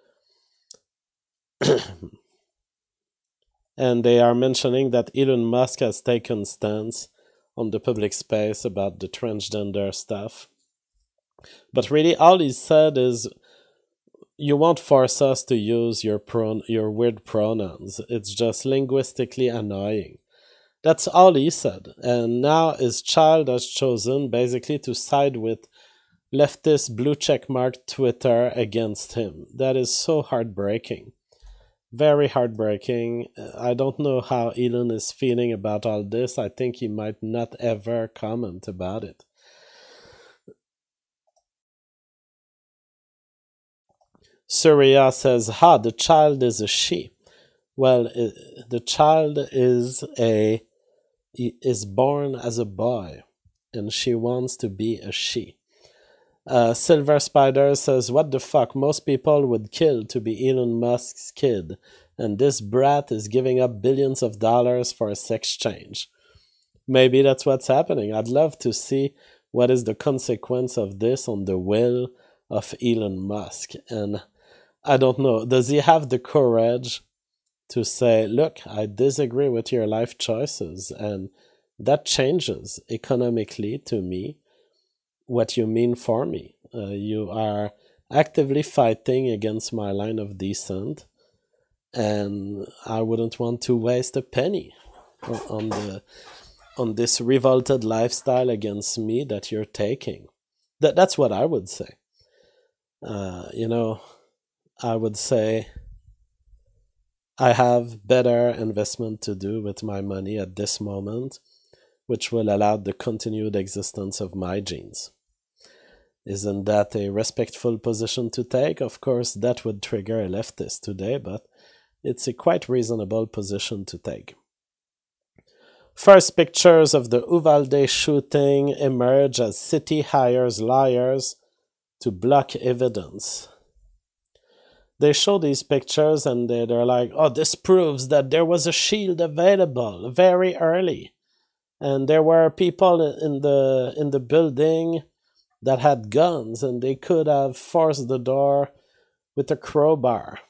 And they are mentioning that Elon Musk has taken stance on the public space about the transgender stuff. But really, all he said is, you won't force us to use your weird pronouns. It's just linguistically annoying. That's all he said. And now his child has chosen basically to side with leftist blue checkmark Twitter against him. That is so heartbreaking. Very heartbreaking. I don't know how Elon is feeling about all this. I think he might not ever comment about it. Surya says, the child is a she. Well, the child is born as a boy, and she wants to be a she. Silver Spider says, what the fuck, most people would kill to be Elon Musk's kid, and this brat is giving up billions of dollars for a sex change. Maybe that's what's happening. I'd love to see what is the consequence of this on the will of Elon Musk. And I don't know, does he have the courage to say, look, I disagree with your life choices, and that changes economically to me what you mean for me. You are actively fighting against my line of descent, and I wouldn't want to waste a penny on this revolted lifestyle against me that you're taking. That's what I would say. I would say I have better investment to do with my money at this moment, which will allow the continued existence of my genes. Isn't that a respectful position to take? Of course, that would trigger a leftist today, but it's a quite reasonable position to take. First pictures of the Uvalde shooting emerge as city hires lawyers to block evidence. They show these pictures and they're like, this proves that there was a shield available very early. And there were people in the building that had guns, and they could have forced the door with a crowbar.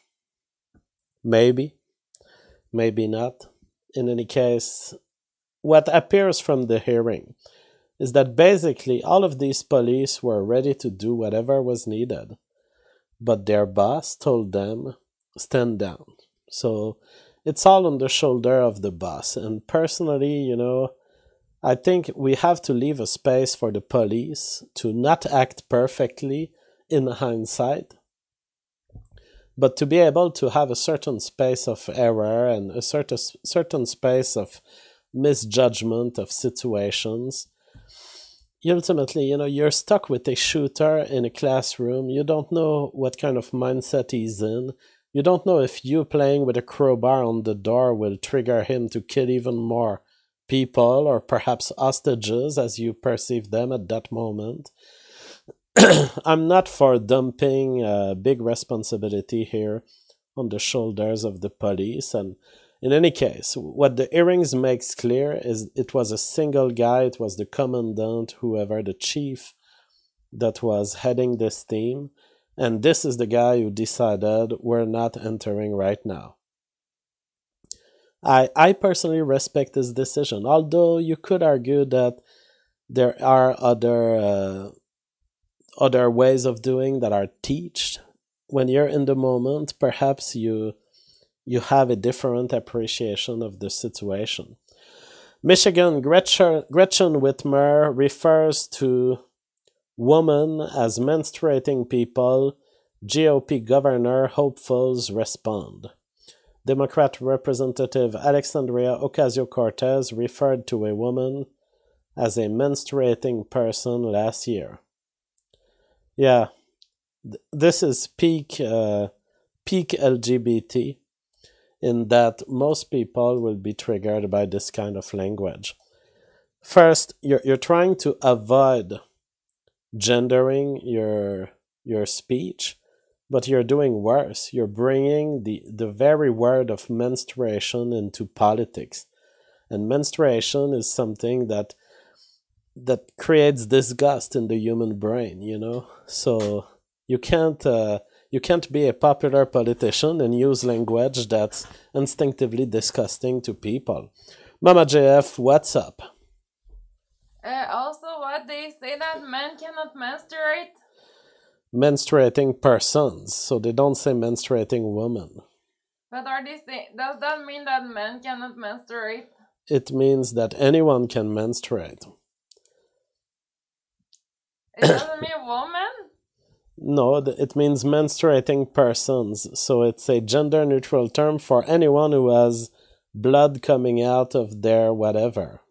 Maybe. Maybe not. In any case, what appears from the hearing is that basically all of these police were ready to do whatever was needed, but their boss told them, stand down. So it's all on the shoulder of the boss. And personally, I think we have to leave a space for the police to not act perfectly in hindsight, but to be able to have a certain space of error and a certain space of misjudgment of situations. Ultimately, you're stuck with a shooter in a classroom. You don't know what kind of mindset he's in. You don't know if you playing with a crowbar on the door will trigger him to kill even more people, or perhaps hostages as you perceive them at that moment. I'm not for dumping big responsibility here on the shoulders of the police. And in any case, what the hearings makes clear is it was a single guy. It was the commandant, whoever, the chief that was heading this team. And this is the guy who decided we're not entering right now. I personally respect his decision, although you could argue that there are other ways of doing that are taught. When you're in the moment, perhaps you have a different appreciation of the situation. Michigan Gretchen Whitmer refers to women as menstruating people. GOP governor hopefuls respond. Democrat Representative Alexandria Ocasio-Cortez referred to a woman as a menstruating person last year. Yeah, this is peak LGBT, in that most people will be triggered by this kind of language. First, you're trying to avoid gendering your speech, but you're doing worse. You're bringing the very word of menstruation into politics. And menstruation is something that creates disgust in the human brain, you know? So you can't be a popular politician and use language that's instinctively disgusting to people. Mama JF, what's up? Also, what they say that men cannot menstruate? Menstruating persons, so they don't say menstruating woman. But are they say does that mean that men cannot menstruate? It means that anyone can menstruate. It doesn't mean woman? No, it means menstruating persons, so it's a gender neutral term for anyone who has blood coming out of their whatever.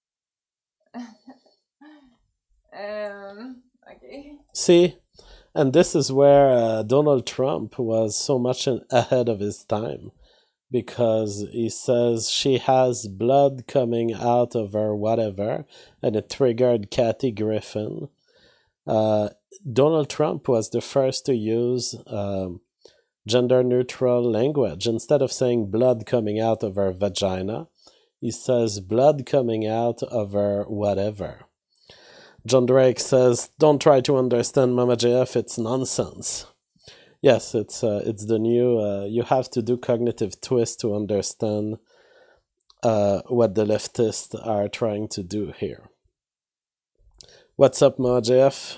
Okay. See? And this is where Donald Trump was so much ahead of his time, because he says she has blood coming out of her whatever, and it triggered Kathy Griffin. Donald Trump was the first to use gender neutral language. Instead of saying blood coming out of her vagina, he says blood coming out of her whatever. John Drake says, "Don't try to understand Mama JF, it's nonsense." Yes, it's the new. You have to do cognitive twist to understand what the leftists are trying to do here. What's up, Mama JF?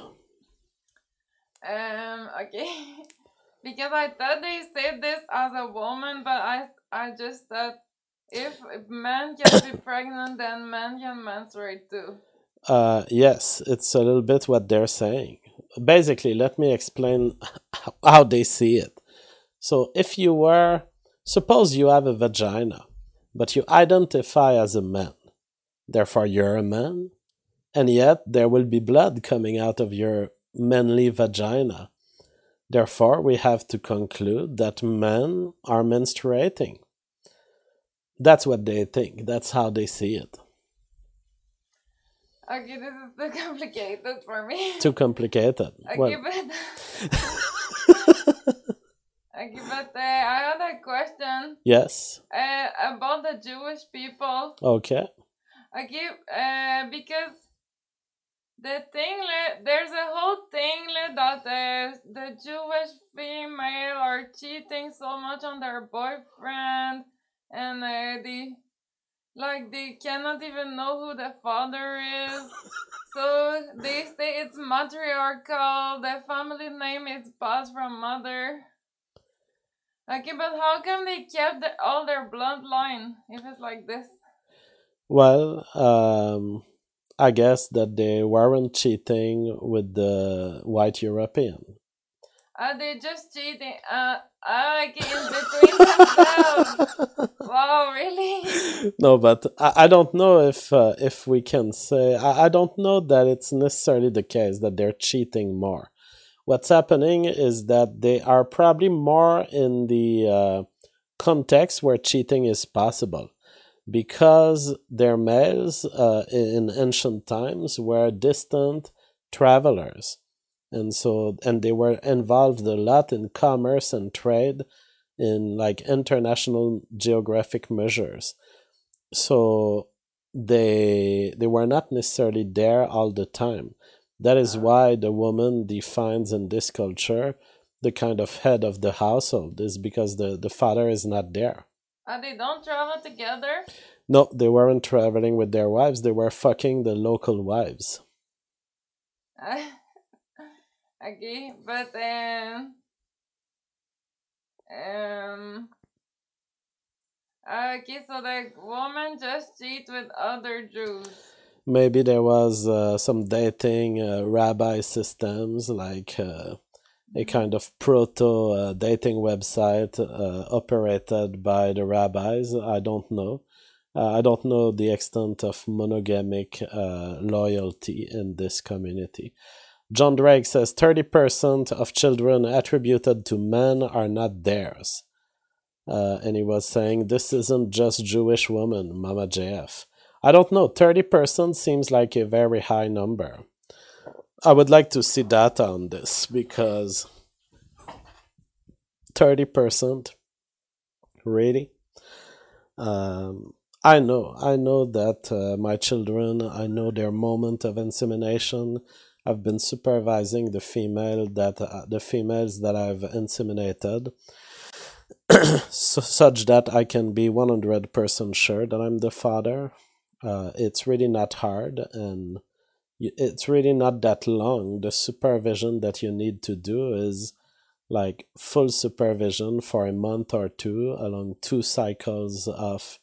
Okay. Because I thought they said this as a woman, but I just thought if men can be pregnant, then men can menstruate too. Yes, it's a little bit what they're saying. Basically, let me explain how they see it. So, suppose you have a vagina, but you identify as a man, therefore you're a man, and yet there will be blood coming out of your manly vagina. Therefore, we have to conclude that men are menstruating. That's what they think. That's how they see it. Okay, this is too complicated for me. Too complicated. Okay, Well, okay, but I had a question. yes. About the Jewish people. Okay. Okay, because there's a whole thing that the Jewish female are cheating so much on their boyfriend, and they cannot even know who the father is. So they say it's matriarchal. The family name is passed from mother. Okay, but how come they kept all their bloodline if it's like this? Well, I guess that they weren't cheating with the white European. Are they just cheating? In between themselves. Wow, really? No, but I don't know if we can say I don't know that it's necessarily the case that they're cheating more. What's happening is that they are probably more in the context where cheating is possible, because their males in ancient times were distant travelers, and they were involved a lot in commerce and trade, in like international geographic measures. So they were not necessarily there all the time. That is why the woman defines in this culture the kind of head of the household, is because the father is not there. They don't travel together? No, they weren't traveling with their wives, they were fucking the local wives. Okay, but Okay, so the woman just cheat with other Jews. Maybe there was some dating rabbi systems, like a kind of proto dating website operated by the rabbis. I don't know. I don't know the extent of monogamic loyalty in this community. John Drake says 30% of children attributed to men are not theirs. And he was saying, this isn't just Jewish women, Mama JF. I don't know, 30% seems like a very high number. I would like to see data on this, because 30%? Really? I know that my children, I know their moment of insemination. I've been supervising the females that I've inseminated, such that I can be 100% sure that I'm the father. It's really not hard, and it's really not that long. The supervision that you need to do is like full supervision for a month or two along 2 cycles of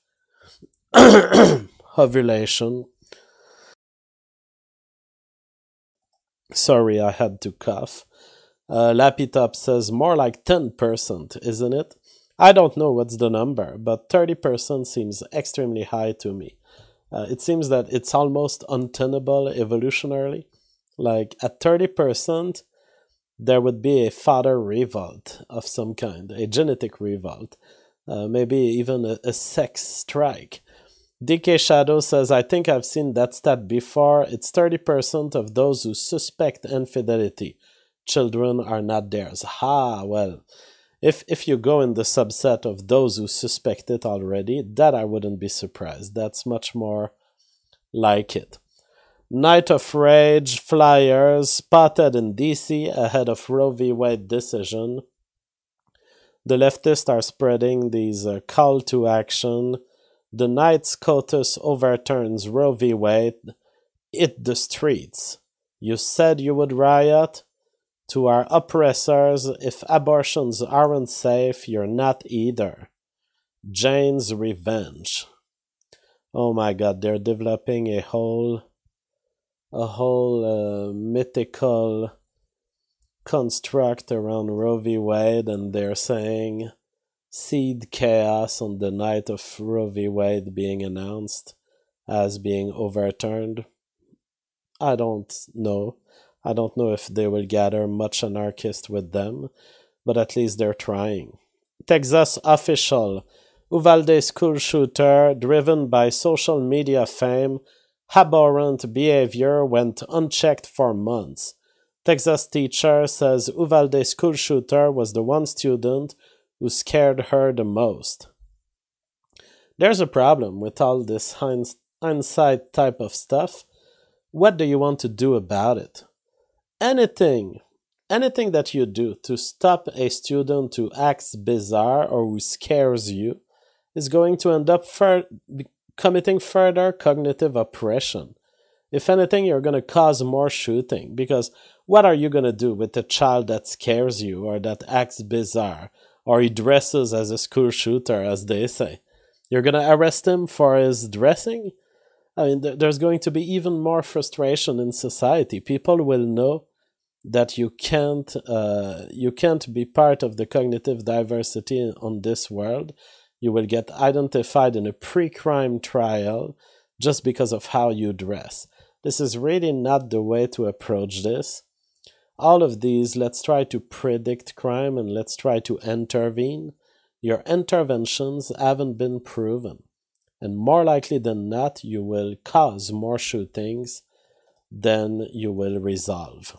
ovulation. Sorry, I had to cough. Lapitop says more like 10%, isn't it? I don't know what's the number, but 30% seems extremely high to me. It seems that it's almost untenable evolutionarily. Like at 30%, there would be a father revolt of some kind, a genetic revolt, maybe even a sex strike. DK Shadow says, I think I've seen that stat before. It's 30% of those who suspect infidelity. Children are not theirs. Well, if you go in the subset of those who suspect it already, that I wouldn't be surprised. That's much more like it. Night of Rage flyers spotted in DC ahead of Roe v. Wade decision. The leftists are spreading these call to action. The night SCOTUS overturns Roe v. Wade. Hit the streets. You said you would riot? To our oppressors, if abortions aren't safe, you're not either. Jane's Revenge. Oh my god, they're developing a whole mythical construct around Roe v. Wade, and they're saying seed chaos on the night of Roe v. Wade being announced as being overturned. I don't know. I don't know if they will gather much anarchists with them, but at least they're trying. Texas official, Uvalde school shooter, driven by social media fame, abhorrent behavior went unchecked for months. Texas teacher says Uvalde school shooter was the one student who scared her the most. There's a problem with all this hindsight type of stuff. What do you want to do about it? Anything that you do to stop a student who acts bizarre or who scares you is going to end up committing further cognitive oppression. If anything, you're going to cause more shooting, because what are you going to do with a child that scares you or that acts bizarre or he dresses as a school shooter, as they say? You're going to arrest him for his dressing? I mean, there's going to be even more frustration in society. People will know that you can't be part of the cognitive diversity on this world. You will get identified in a pre-crime trial just because of how you dress. This is really not the way to approach this. All of these, let's try to predict crime and let's try to intervene. Your interventions haven't been proven. And more likely than not, you will cause more shootings than you will resolve.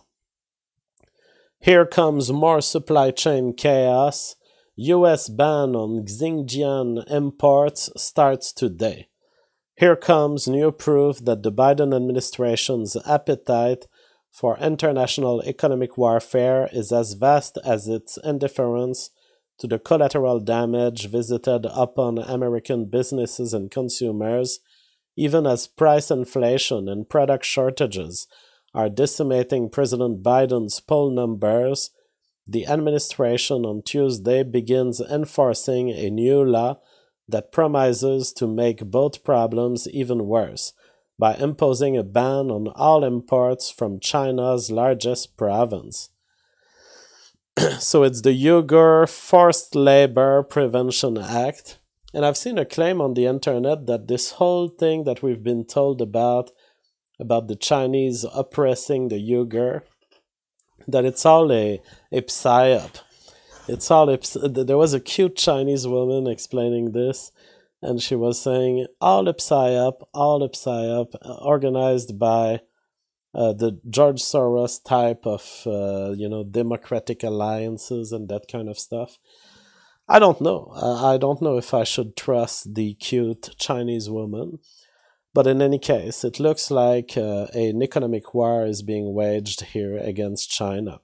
Here comes more supply chain chaos. US ban on Xinjiang imports starts today. Here comes new proof that the Biden administration's appetite for international economic warfare is as vast as its indifference to the collateral damage visited upon American businesses and consumers, even as price inflation and product shortages are decimating President Biden's poll numbers. The administration on Tuesday begins enforcing a new law that promises to make both problems even worse by imposing a ban on all imports from China's largest province. So it's the Uyghur Forced Labor Prevention Act. And I've seen a claim on the internet that this whole thing that we've been told about the Chinese oppressing the Uyghur, that it's all a psyop. It's all there was a cute Chinese woman explaining this, and she was saying all a psyop, organized by the George Soros type of democratic alliances and that kind of stuff. I don't know. I don't know if I should trust the cute Chinese woman. But in any case, it looks like an economic war is being waged here against China.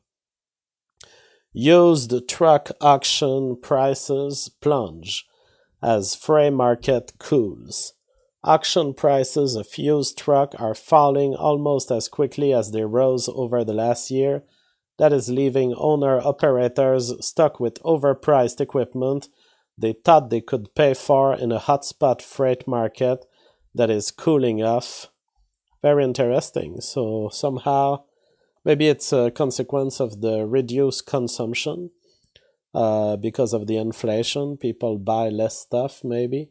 Used truck auction prices plunge as freight market cools. Auction prices of used truck are falling almost as quickly as they rose over the last year. That is leaving owner-operators stuck with overpriced equipment they thought they could pay for in a hotspot freight market that is cooling off. Very interesting. So somehow, maybe it's a consequence of the reduced consumption because of the inflation. People buy less stuff, maybe.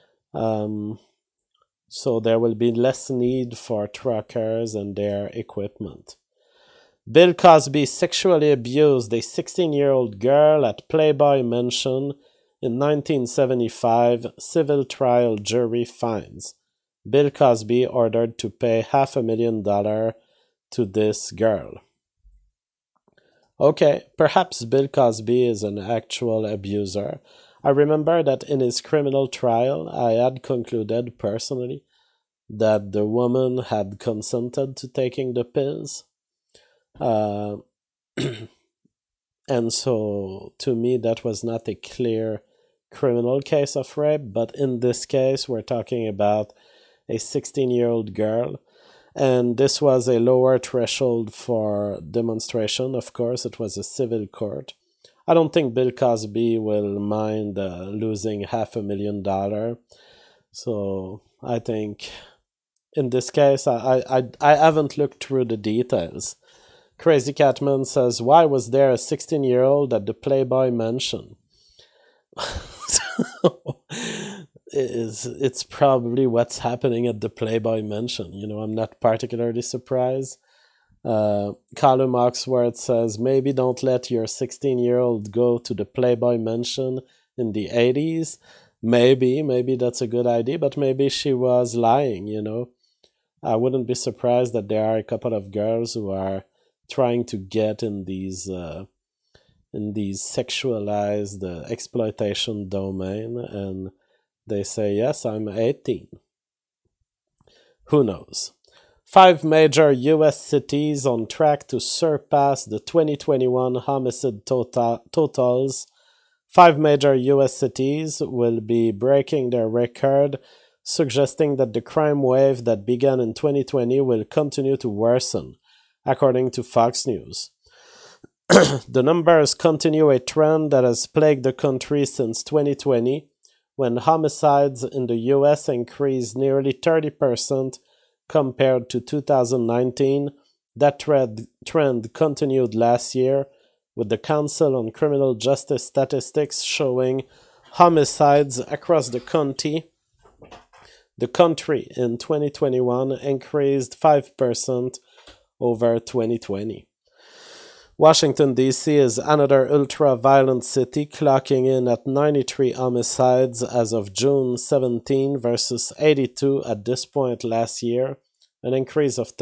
So there will be less need for truckers and their equipment. Bill Cosby sexually abused a 16-year-old girl at Playboy Mansion in 1975, civil trial jury finds. Bill Cosby ordered to pay $500,000 to this girl. Okay, perhaps Bill Cosby is an actual abuser. I remember that in his criminal trial, I had concluded personally that the woman had consented to taking the pills. And so, to me, that was not a clear criminal case of rape, but in this case, we're talking about a 16-year-old girl, and this was a lower threshold for demonstration. Of course, it was a civil court. I don't think Bill Cosby will mind losing $500,000. So I think in this case, I haven't looked through the details. Crazy Catman says, why was there a 16-year-old at the Playboy Mansion? It's probably what's happening at the Playboy Mansion. I'm not particularly surprised. Callum Oxworth says, maybe don't let your 16-year-old go to the Playboy Mansion in the 80s. Maybe that's a good idea, but maybe she was lying, I wouldn't be surprised that there are a couple of girls who are trying to get in these sexualized exploitation domain, and they say, yes, I'm 18. Who knows? 5 major U.S. cities on track to surpass the 2021 homicide totals. 5 major U.S. cities will be breaking their record, suggesting that the crime wave that began in 2020 will continue to worsen, according to Fox News. The numbers continue a trend that has plagued the country since 2020, when homicides in the U.S. increased nearly 30% compared to 2019. That trend continued last year, with the Council on Criminal Justice statistics showing homicides across the country in 2021 increased 5% over 2020. Washington, D.C. is another ultra-violent city, clocking in at 93 homicides as of June 17 versus 82 at this point last year, an increase of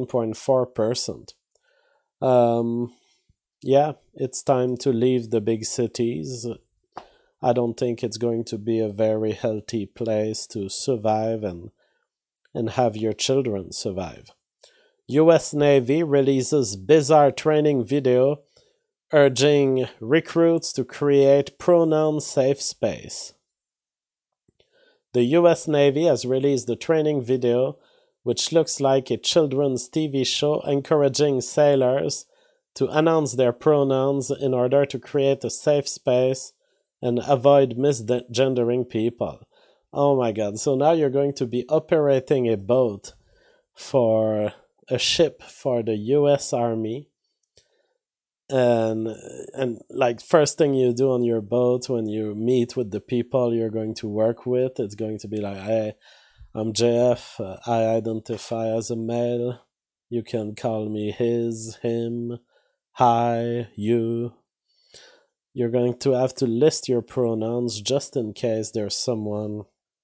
13.4%. Yeah, it's time to leave the big cities. I don't think it's going to be a very healthy place to survive and have your children survive. U.S. Navy releases bizarre training video urging recruits to create pronoun-safe space. The U.S. Navy has released a training video which looks like a children's TV show encouraging sailors to announce their pronouns in order to create a safe space and avoid misgendering people. Oh my god, so now you're going to be operating a boat for a ship for the US Army, and like first thing you do on your boat when you meet with the people you're going to work with, it's going to be like, hey, I'm JF, I identify as a male, you can call me his, him, hi, you. You're going to have to list your pronouns just in case there's someone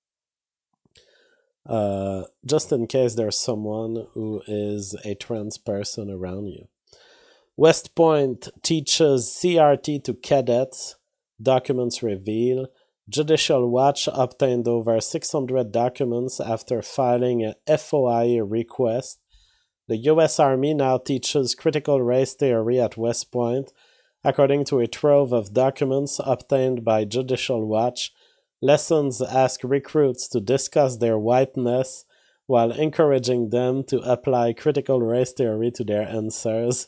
who is a trans person around you. West Point teaches CRT to cadets, documents reveal. Judicial Watch obtained over 600 documents after filing a FOIA request. The U.S. Army now teaches critical race theory at West Point. According to a trove of documents obtained by Judicial Watch, lessons ask recruits to discuss their whiteness while encouraging them to apply critical race theory to their answers.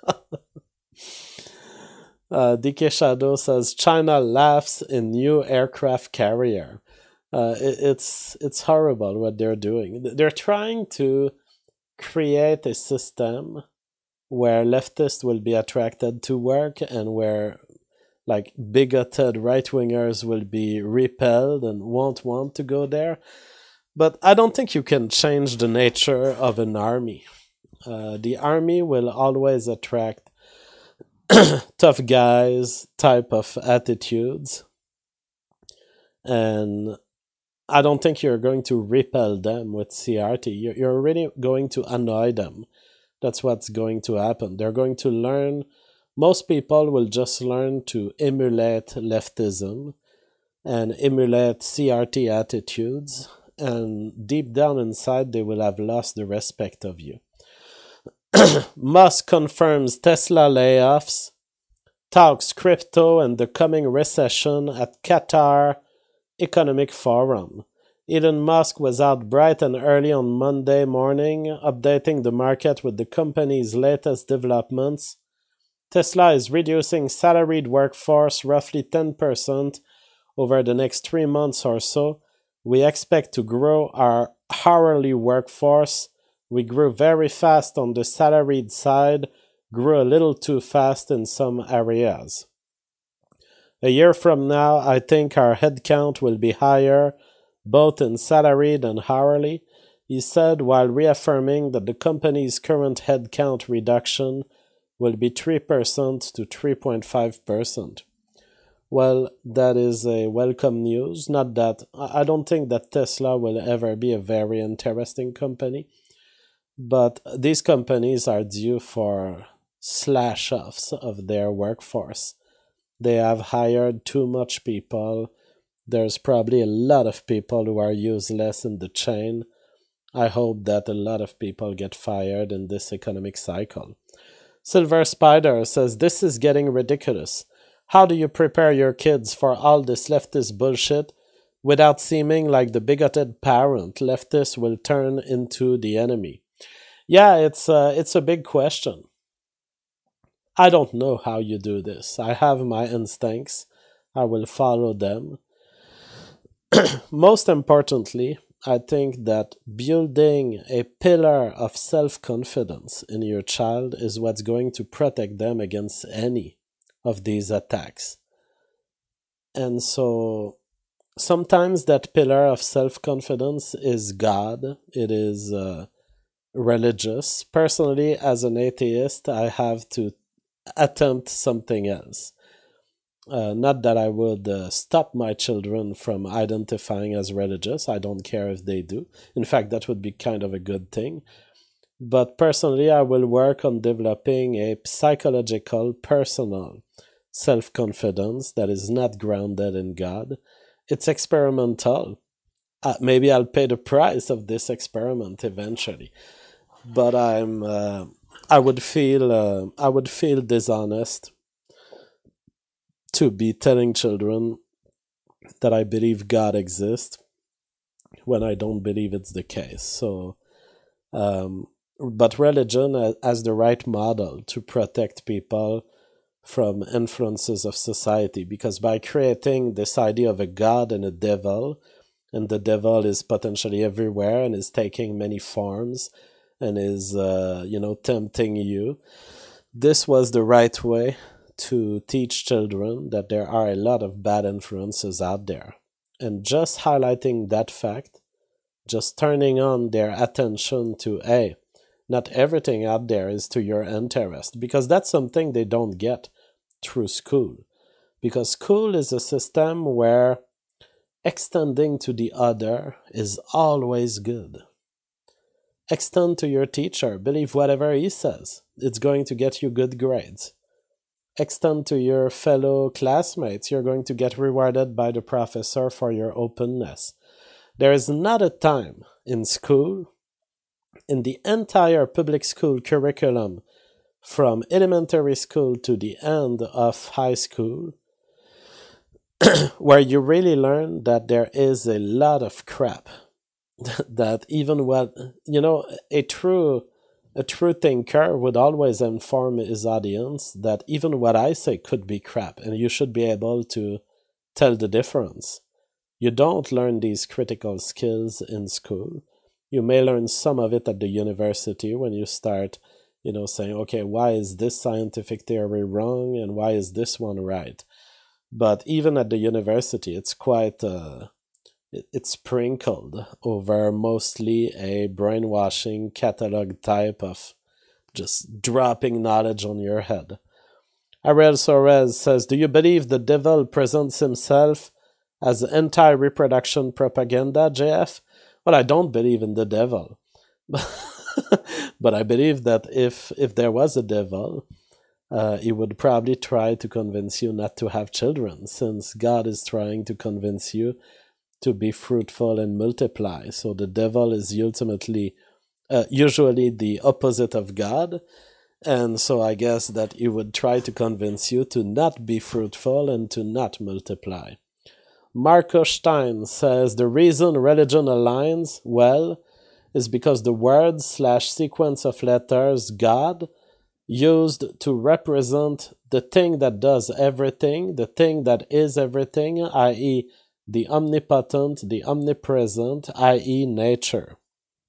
DK Shadow says China laughs in new aircraft carrier. It's horrible what they're doing. They're trying to create a system where leftists will be attracted to work and where like bigoted right-wingers will be repelled and won't want to go there. But I don't think you can change the nature of an army. The army will always attract tough guys type of attitudes, and I don't think you're going to repel them with CRT. You're really going to annoy them. That's what's going to happen. They're going to learn, most people will just learn to emulate leftism and emulate CRT attitudes, and deep down inside they will have lost the respect of you. Musk confirms Tesla layoffs, talks crypto and the coming recession at Qatar Economic Forum. Elon Musk was out bright and early on Monday morning, updating the market with the company's latest developments. Tesla is reducing salaried workforce roughly 10% over the next 3 months or so. We expect to grow our hourly workforce. We grew very fast on the salaried side, grew a little too fast in some areas. A year from now, I think our headcount will be higher, both in salaried and hourly, he said, while reaffirming that the company's current headcount reduction will be 3% to 3.5%. Well, that is a welcome news. Not that I don't think that Tesla will ever be a very interesting company, but these companies are due for slash-offs of their workforce. They have hired too much people. There's probably a lot of people who are useless in the chain. I hope that a lot of people get fired in this economic cycle. Silver Spider says, this is getting ridiculous. How do you prepare your kids for all this leftist bullshit without seeming like the bigoted parent leftists will turn into the enemy? Yeah, it's a big question. I don't know how you do this. I have my instincts. I will follow them. Most importantly, I think that building a pillar of self-confidence in your child is what's going to protect them against any of these attacks. And so sometimes that pillar of self-confidence is God. It is religious. Personally, as an atheist, I have to attempt something else. Not that I would stop my children from identifying as religious. I don't care if they do. In fact, that would be kind of a good thing. But personally, I will work on developing a psychological, personal self-confidence that is not grounded in God. It's experimental. Maybe I'll pay the price of this experiment eventually. But I would feel dishonest to be telling children that I believe God exists when I don't believe it's the case. So, but religion as the right model to protect people from influences of society, because by creating this idea of a God and a devil, and the devil is potentially everywhere and is taking many forms and is, tempting you, this was the right way to teach children that there are a lot of bad influences out there. And just highlighting that fact, just turning on their attention to, hey, not everything out there is to your interest, because that's something they don't get through school. Because school is a system where extending to the other is always good. Extend to your teacher, believe whatever he says. It's going to get you good grades. Extend to your fellow classmates. You're going to get rewarded by the professor for your openness. There is not a time in school, in the entire public school curriculum, from elementary school to the end of high school, where you really learn that there is a lot of crap. That even what, a true thinker would always inform his audience that even what I say could be crap, and you should be able to tell the difference. You don't learn these critical skills in school. You may learn some of it at the university when you start, saying, okay, why is this scientific theory wrong and why is this one right? But even at the university, it's quite, it's sprinkled over mostly a brainwashing catalog type of just dropping knowledge on your head. Ariel Soares says, do you believe the devil presents himself as anti-reproduction propaganda, JF? Well, I don't believe in the devil. But I believe that if there was a devil, he would probably try to convince you not to have children, since God is trying to convince you to be fruitful and multiply. So the devil is ultimately, usually the opposite of God. And so I guess that he would try to convince you to not be fruitful and to not multiply. Marco Stein says the reason religion aligns well is because the word/sequence of letters God used to represent the thing that does everything, the thing that is everything, i.e., the omnipotent, the omnipresent, i.e., nature.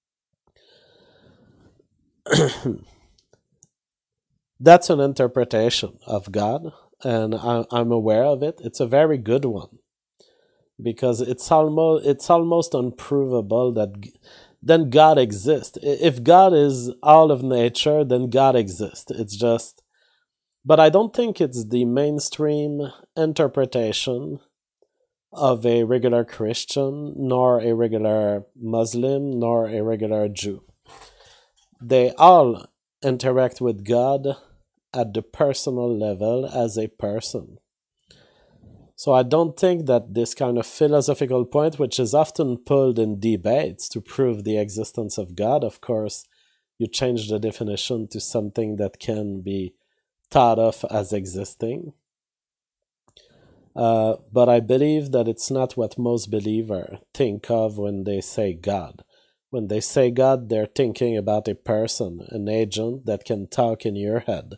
That's an interpretation of God, and I'm aware of it. It's a very good one, because it's almost unprovable that then God exists. If God is all of nature, then God exists. It's just, but I don't think it's the mainstream interpretation of a regular Christian, nor a regular Muslim, nor a regular Jew. They all interact with God at the personal level as a person. So I don't think that this kind of philosophical point, which is often pulled in debates to prove the existence of God, of course, you change the definition to something that can be thought of as existing. But I believe that it's not what most believers think of when they say God. When they say God, they're thinking about a person, an agent that can talk in your head.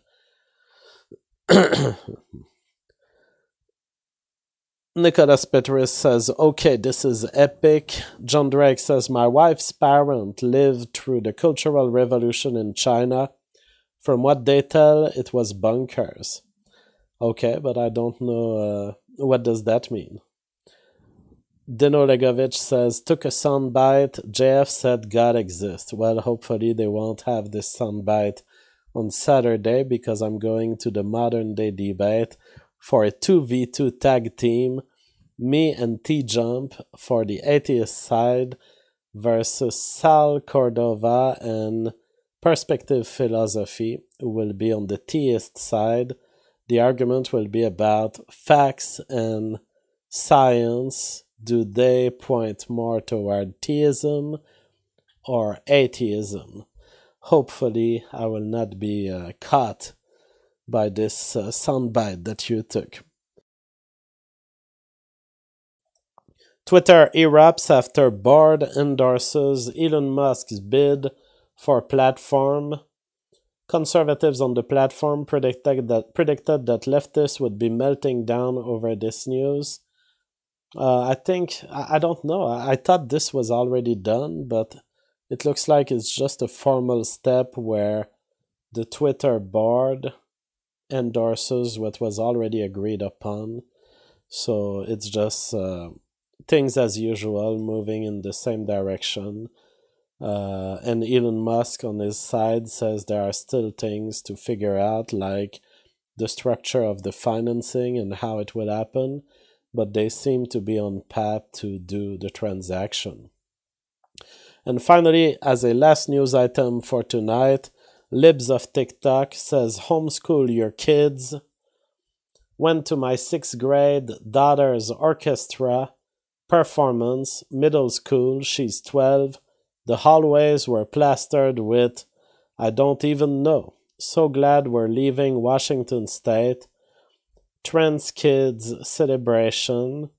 Nicholas Petrus says, okay, this is epic. John Drake says, my wife's parents lived through the Cultural Revolution in China. From what they tell, it was bunkers. Okay, but I don't know, what does that mean? Dino Legovich says, took a soundbite. JF said God exists. Well, hopefully they won't have this soundbite on Saturday, because I'm going to the modern day debate for a 2v2 tag team, me and T-Jump for the atheist side versus Sal Cordova and Perspective Philosophy, who will be on the theist side. The argument will be about facts and science. Do they point more toward theism or atheism? Hopefully, I will not be caught by this soundbite that you took. Twitter erupts after board endorses Elon Musk's bid for platform Conservatives on the platform predicted that leftists would be melting down over this news. I don't know. I thought this was already done, but it looks like it's just a formal step where the Twitter board endorses what was already agreed upon. So it's just things as usual, moving in the same direction. And Elon Musk on his side says there are still things to figure out, like the structure of the financing and how it will happen, but they seem to be on path to do the transaction. And finally, as a last news item for tonight, Libs of TikTok says homeschool your kids. Went to my 6th grade daughter's orchestra performance, middle school, she's 12. The hallways were plastered with, I don't even know. So glad we're leaving Washington State. Trans Kids celebration.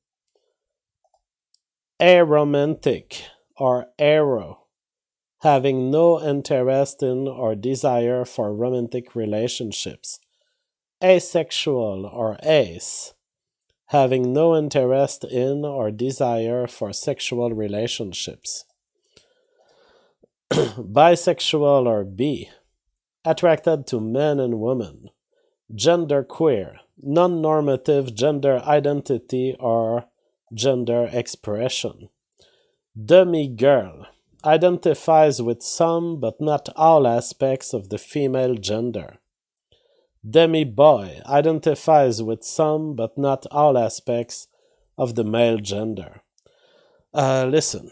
Aromantic or aro, having no interest in or desire for romantic relationships. Asexual or ace, having no interest in or desire for sexual relationships. Bisexual or bi, attracted to men and women. Genderqueer, non-normative gender identity or gender expression. Demi-girl, identifies with some but not all aspects of the female gender. Demi-boy, identifies with some but not all aspects of the male gender. Listen,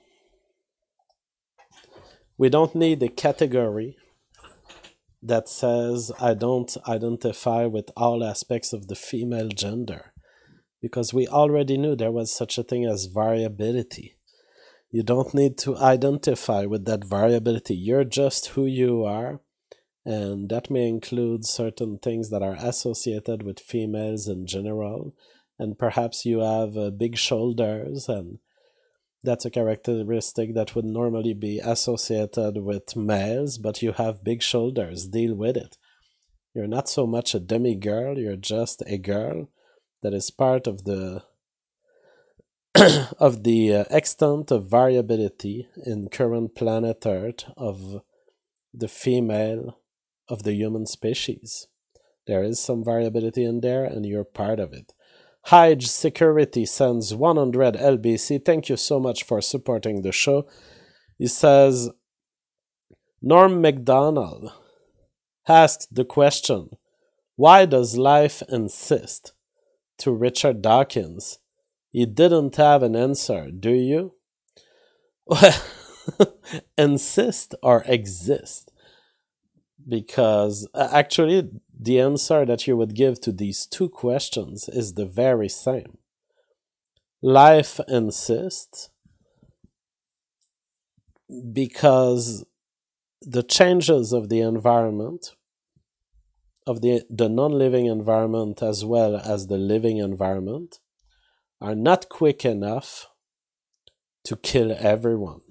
we don't need a category that says I don't identify with all aspects of the female gender, because we already knew there was such a thing as variability. You don't need to identify with that variability. You're just who you are, and that may include certain things that are associated with females in general, and perhaps you have big shoulders, and that's a characteristic that would normally be associated with males, but you have big shoulders. Deal with it. You're not so much a demi-girl, you're just a girl that is part of the of the extent of variability in current planet Earth of the female of the human species. There is some variability in there, and you're part of it. Hyde Security sends 100 LBC. Thank you so much for supporting the show. He says, Norm MacDonald asked the question, why does life insist? To Richard Dawkins. You didn't have an answer, do you? Well, insist or exist? Because actually, the answer that you would give to these two questions is the very same. Life insists because the changes of the environment, of the non-living environment as well as the living environment, are not quick enough to kill everyone.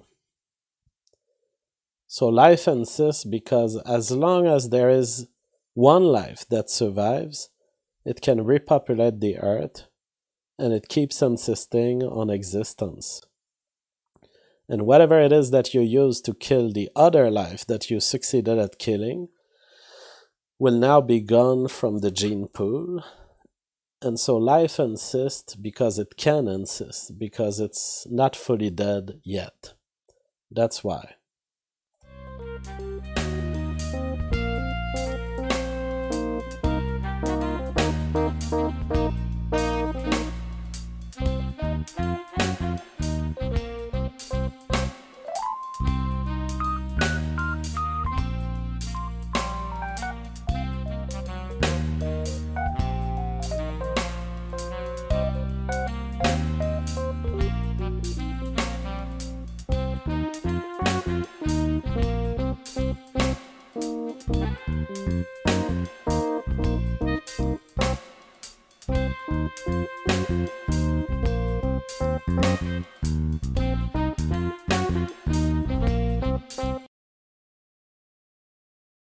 So life insists because as long as there is one life that survives, it can repopulate the earth, and it keeps insisting on existence. And whatever it is that you use to kill the other life that you succeeded at killing will now be gone from the gene pool. And so life insists because it can insist, because it's not fully dead yet. That's why.